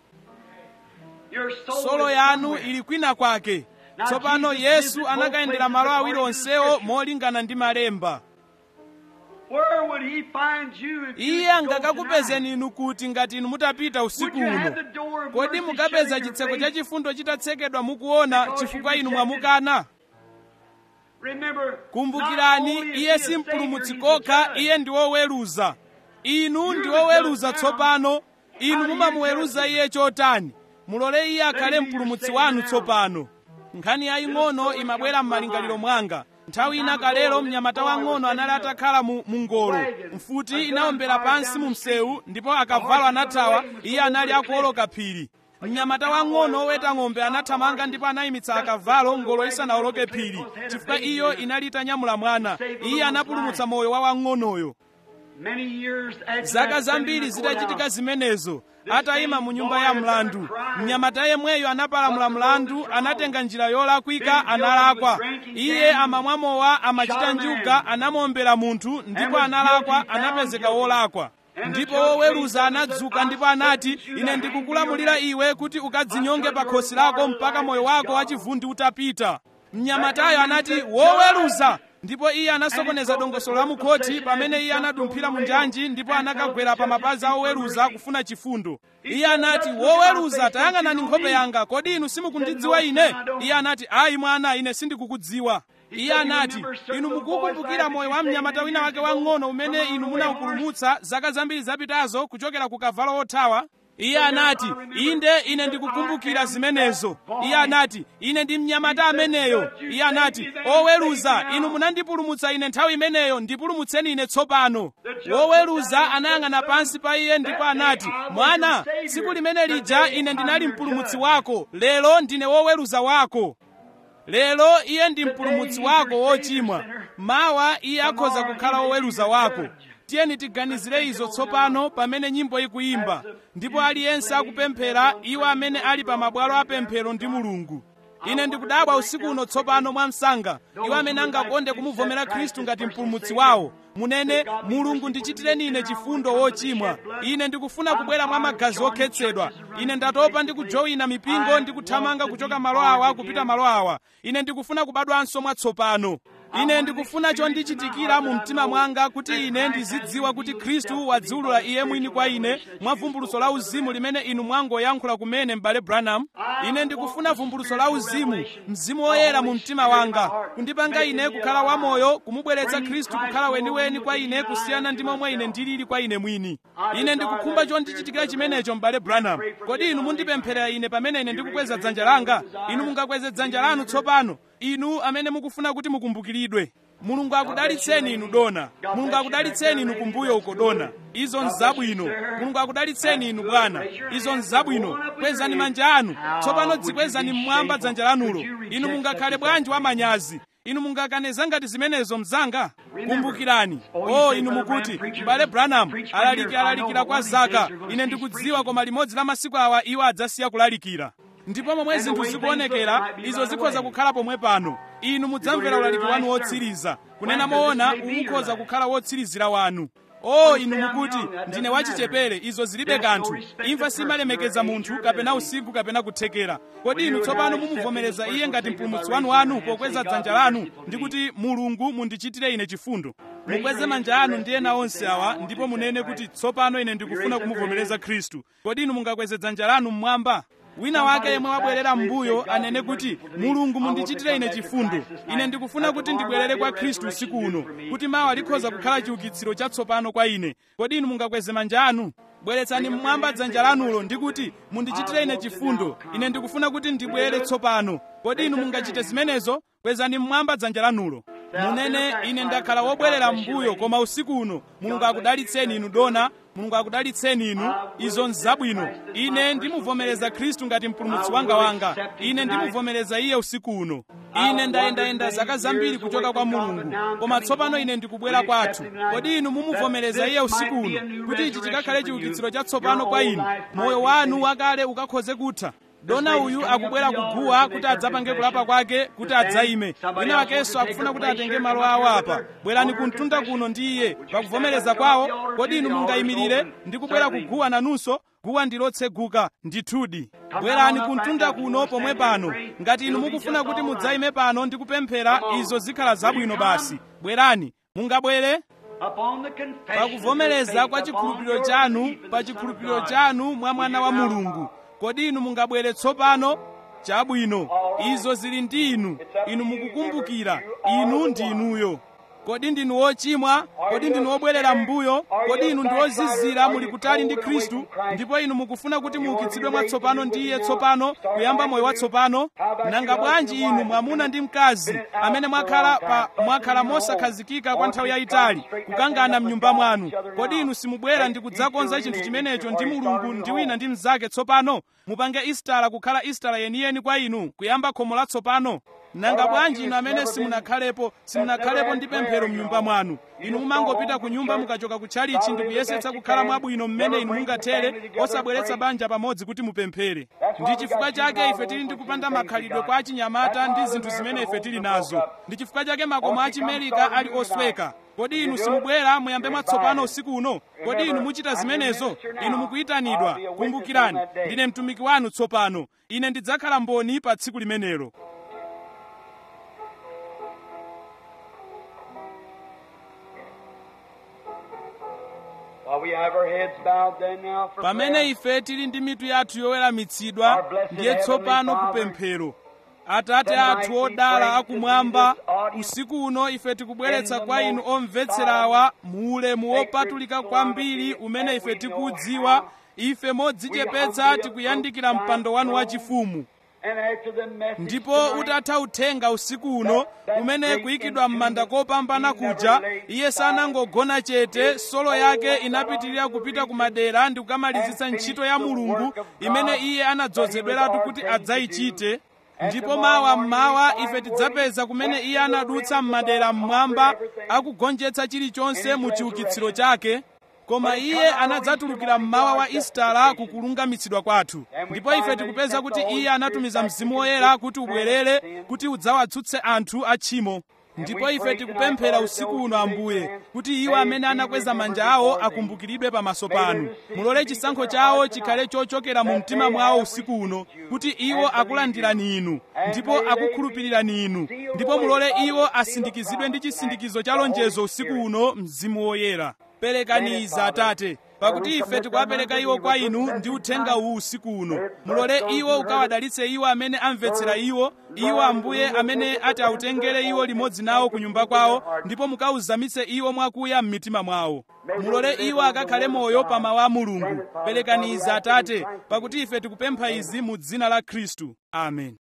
Solo yanu ili kwina kwake. Tsopano Yesu anakayendera malo awiri onsewo molingana ndi malemba. Iye angakakupezeni inu kuti ngati inu mutapita usiku uno? Kodi mukapeza chitseko cha chifundo chitatsekedwa mukuona chifukwa inu mwamukana? Kumbukirani, iye si mpulumutsi kokha, iye ndi woweruza. Inu ndi woweruza tsopano. Inu mumamuweruza iye chotani? Mulole iye akhale mpulumutsi wanu tsopano. Nkhani yaying'ono imabwera m'malingaliro mwanga. Nthawi ina kalero mnyamata wang'ono anali atakhala mu ngolo. Mfuti inawombera pansi mu msewu, ndipo akavalo anathawa. Iye anali akuwoloka phiri. Mnyamata wang'ono woweta ng'ombe anathamanga ndipo anayimitsa akavalo ngolo isanawoloke phiri, chifukwa iyo inali itanyamula mwana. Iye anapulumutsa moyo wa wang'onoyo. zaka zambiri zitachitika zimenezo, atayima mu nyumba ya mlandu, mnyamata yemweyo anapalamula mlandu, anatenga njira yolakwika, analakwa. Iye amamwa mowa, amachita njuga, anamombera munthu, ndipo analakwa, anapezeka wolakwa. Ndipo woweruza anadzuka ndipo anati, ine ndikukulamulira iwe kuti ukadzinyonge pa khosi lako mpaka moyo wako wachivundi utapita. Mnyamatayo anati, woweruza. Ndipo iye anasokoneza dongosolo la mukhoti pamene iye anadumphira mu njanji, ndipo anakagwera pa mapazi a woweruza kufuna chifundo. Iye anati, woweruza, tayang'anani nkhope yanga, kodi inu simukundidziwa ine? Iye anati, ayi mwana, ine sindikukudziwa. Iye anati, inu mukukumbukira moyo wa mnyamata wina wake wang'ono umene inu munawupulumutsa zaka zambiri zapitazo kuchokera ku kavalo wothawa? Iye anati, inde, ine ndikukumbukira zimenezo. Iye anati, ine ndi mnyamata ameneyo. Iye anati, oweruza, inu munandipulumutsa ine nthawi imeneyo, ndipulumutseni ine tsopano. Woweruza anayang'ana pansi pa iye ndipo anati, mwana, tsiku limene lija ine ndinali mpulumutsi wako, lero ndine woweruza wako. Lero iye ndi mpulumutsi wako wochimwa, mawa iye akhoza kukhala woweruza wako. Tiyeni tiganizire izo tsopano pamene nyimbo ikuyimba, ndipo aliyense akupemphera, iwo amene ali pa mabwalo apemphero ndi Mulungu. Ine ndikudabwa usiku uno tsopano mwamsanga, iwo amene angakonde kumuvomera Khristu ngati mpulumutsi wawo, munene, Mulungu ndichitireni ine chifundo wochimwa. Ine ndikufuna kubwera mwa magazi okhetsedwa. Ine ndatopa ndi kujoyina mipingo ndi kuthamanga kuchoka malo awa kupita malo awa. Ine ndikufuna kubadwanso mwatsopano. Ine ndikufuna chondichitikira mu mtima mwanga kuti ine ndizidziwa kuti Khristu wadziulula iye mwini kwa ine mwa vumbulutso la uzimu limene inu mwangoyankhula kumene m'bale Branham. Ine ndikufuna vumbulutso la uzimu, mzimu woyera mu mtima wanga, kundipanga ine kukhala wamoyo, kumubweretsa Khristu kukhala weniweni kwa ine kusiyana ndi momwe ine ndilili kwa ine mwini. Ine ndikukhumba chondichitikira chimenecho m'bale Branham. Kodi inu mundipempherera ine pamene ine ndikukweza dzanja langa? Inu mungakweze dzanja lanu tsopano, inu amene mukufuna kuti mukumbukiridwe. Mulungu akudalitseni inu dona. Mulungu akudalitseni inu kumbuyo uko dona. Izo nzabwino. Mulungu akudalitseni inu bwana. Izo nzabwino. Kwezani manja anu. Tsopano dzikwezani mmwamba dzanja lanulo. Inu mungakhale bwanji wamanyazi. Inu mungakaneza ngati zimenezo mzanga? Kumbukirani. Oh, inu mukuti, m'bale Branham alaliki alalikira kwa zaka. Ine ndikudziwa koma limodzi la masiku awa iwo adzasiya kulalikira. Ndipo momwe zinthu zikuonekera, izo zikhoza kukhala pomwe pano. Inu mudzamvera ulaliki wanu wotsiriza. Kunena moona, ukhoza kukhala wotsirizira wanu. Oh, inu mukuti, ndine wachichepere, izo zilibe kanthu. Imfa simalemekeza munthu kapena usiku kapena kuthekera. Kodi inu tsopano mumuvomereza iye ngati mpulumutsi wanu wanu pokweza dzanja lanu ndi kuti, Mulungu mundichitire ine chifundo? Mukweze manja anu ndi ena onse awa ndipo munene kuti, tsopano ine ndikufuna kumuvomereza Khristu. Kodi inu mungakweze dzanja lanu mmwamba? Wina wake yemwe wabwerera mbuyo anene kuti, Mulungu mundichitire ine chifundo. Ine ndikufuna kuti ndibwerere kwa Khristu usiku uno, kuti mawa likhoza kukhala chiukitsiro chatsopano kwa ine. Kodi inu mungakweze manja anu? Bweretsani mmwamba dzanja lanulo ndi kuti, mundichitire ine chifundo. Ine ndikufuna kuti ndibwere tsopano. Kodi inu mungachite zimenezo? Kwezani mmwamba dzanja lanulo. Munene, ine ndakhala wobwerera mbuyo, koma usiku uno Mulungu akudalitseni inu dona. Mulungu akudalitseni inu. Izo nzabwino. Ine ndimuvomereza Khristu ngati mpulumutsi wanga wanga. Ine ndimuvomereza iye usiku uno. Ine ndayendayenda zaka zambiri kuchoka kwa Mulungu, koma tsopano ine ndikubwera kwathu. Kodi inu mumuvomereza iye usiku uno kuti ichi chikakhale chiukitsiro chatsopano kwa inu, moyo wanu wakale ukakhoze kutha? Dona uyu akubwera kuguwa kuti adzapange kulapa kwake kuti adzayime. Wina wakenso akufuna kuti atenge malo awo apa. Bwerani kumtunda kuno ndi iye pakuvomereza kwawo. Kodi inu mungayimirire ndi kubwera kuguwa nanunso? Guwa ndilotseguka ndithudi. Bwerani kumtunda kuno pomwe pano. Ngati inu mukufuna kuti mudzayime pano ndi kupemphera, izo zikhala zabwino basi. Bwerani. Mungabwere pakuvomereza kwa chikhulupiriro chanu, pa chikhulupiriro chanu mwa Mwana wa Mulungu. Kodi inu mungabwere tsopano? Chabwino. Izo zili ndi inu. Inu mukukumbukira. Inu ndi inuyo. Kodi ndinu wochimwa? Kodi ndinu wobwerera mbuyo? Kodi inu ndi ozizira muli kutali ndi Khristu ndipo inu mukufuna kuti muukitsidwe mwatsopano ndi iye tsopano, kuyamba moyo watsopano? Nanga bwanji inu mwamuna ndi mkazi amene mwakhala pa mwakhala mosakhazikika kwa nthawi yayitali kukangana mnyumba mwanu? Kodi inu simubwera ndi kudzakonza chinthu chimenecho ndi Mulungu ndi wina ndi mnzake tsopano? Mupange Istara kukhala Istara yeniyeni kwa inu, kuyamba khomo latsopano. nanga bwanji inu amene simunakhalepo simunakhalepo ndi pemphero mnyumba mwanu? Inu mumangopita ku nyumba mukachoka ku tchalichi ndi kuyesetsa kukhala mwabwino mmene inu mungathere, osabweretsa banja pamodzi kuti mupemphere. Ndi chifukwa chake ife tili ndi kupanda makhalidwe kwa achinyamata ndi zinthu zimene ife tili nazo. Ndi chifukwa chake makomo achimerika ali osweka. Kodi inu simubwera muyambe mwatsopano usiku uno? Kodi inu muchita zimenezo? Inu mukuyitanidwa. Kumbukirani, ndine mtumiki wanu tsopano. Ine ndidzakhala mboni pa tsiku limenelo. Pamene ife tili ndi mitu yathu yoweramitsidwa, ndiye tsopano kupemphero. Atate athu odala akumwamba, usiku uno ife tikubweretsa kwa inu omvetserawa mu ulemu wopatulika kwambiri umene ife tikudziwa. Ife modzichepetsa tikuyandikira mpando wanu wachifumu. Ndipo utatha uthenga usiku uno umene kuyikidwa m'manda kopambana kuja, iye sanangogona chete, solo yake inapitirira kupita ku madera ndi kukamalizitsa ntchito ya Mulungu imene iye anadzozedweratu kuti adzayichite. Ndipo mawa mmawa ife tidzapeza kumene iye anadutsa m'madera mmwamba akugonjetsa chilichonse mu chiukitsiro chake. Koma iye anadzatulukira mmawa wa Istara kukulungamitsidwa kwathu. Ndipo ife tikupeza kuti iye anatumiza Mzimu Woyera kuti ubwerere kuti udzawatsutse anthu atchimo. Ndipo ife tikupemphera usiku uno Ambuye kuti iwo amene anakweza manja awo akumbukiridwe pamaso panu. Mulole chisankho chawo chikhale chochokera mu mtima mwawo usiku uno, kuti iwo akulandirani inu ndipo akukhulupirirani inu. Ndipo mulole iwo asindikizidwe ndi chisindikizo cha lonjezo usiku uno, Mzimu Woyera. Perekani izi Atate, pakuti ife tikuwapereka iwo kwa inu ndi uthenga uwu usiku uno. Mulole iwo ukawadalitse iwo amene amvetsera iwo, iwo Ambuye amene ati autengere iwo limodzi nawo ku nyumba kwawo, ndipo mukauzamitse iwo mwakuya m'mitima mwawo. Mulole iwo akakhale moyo pa mawu a Mulungu. Perekani izi Atate, pakuti ife tikupempha izi mu dzina la Khristu. Amen.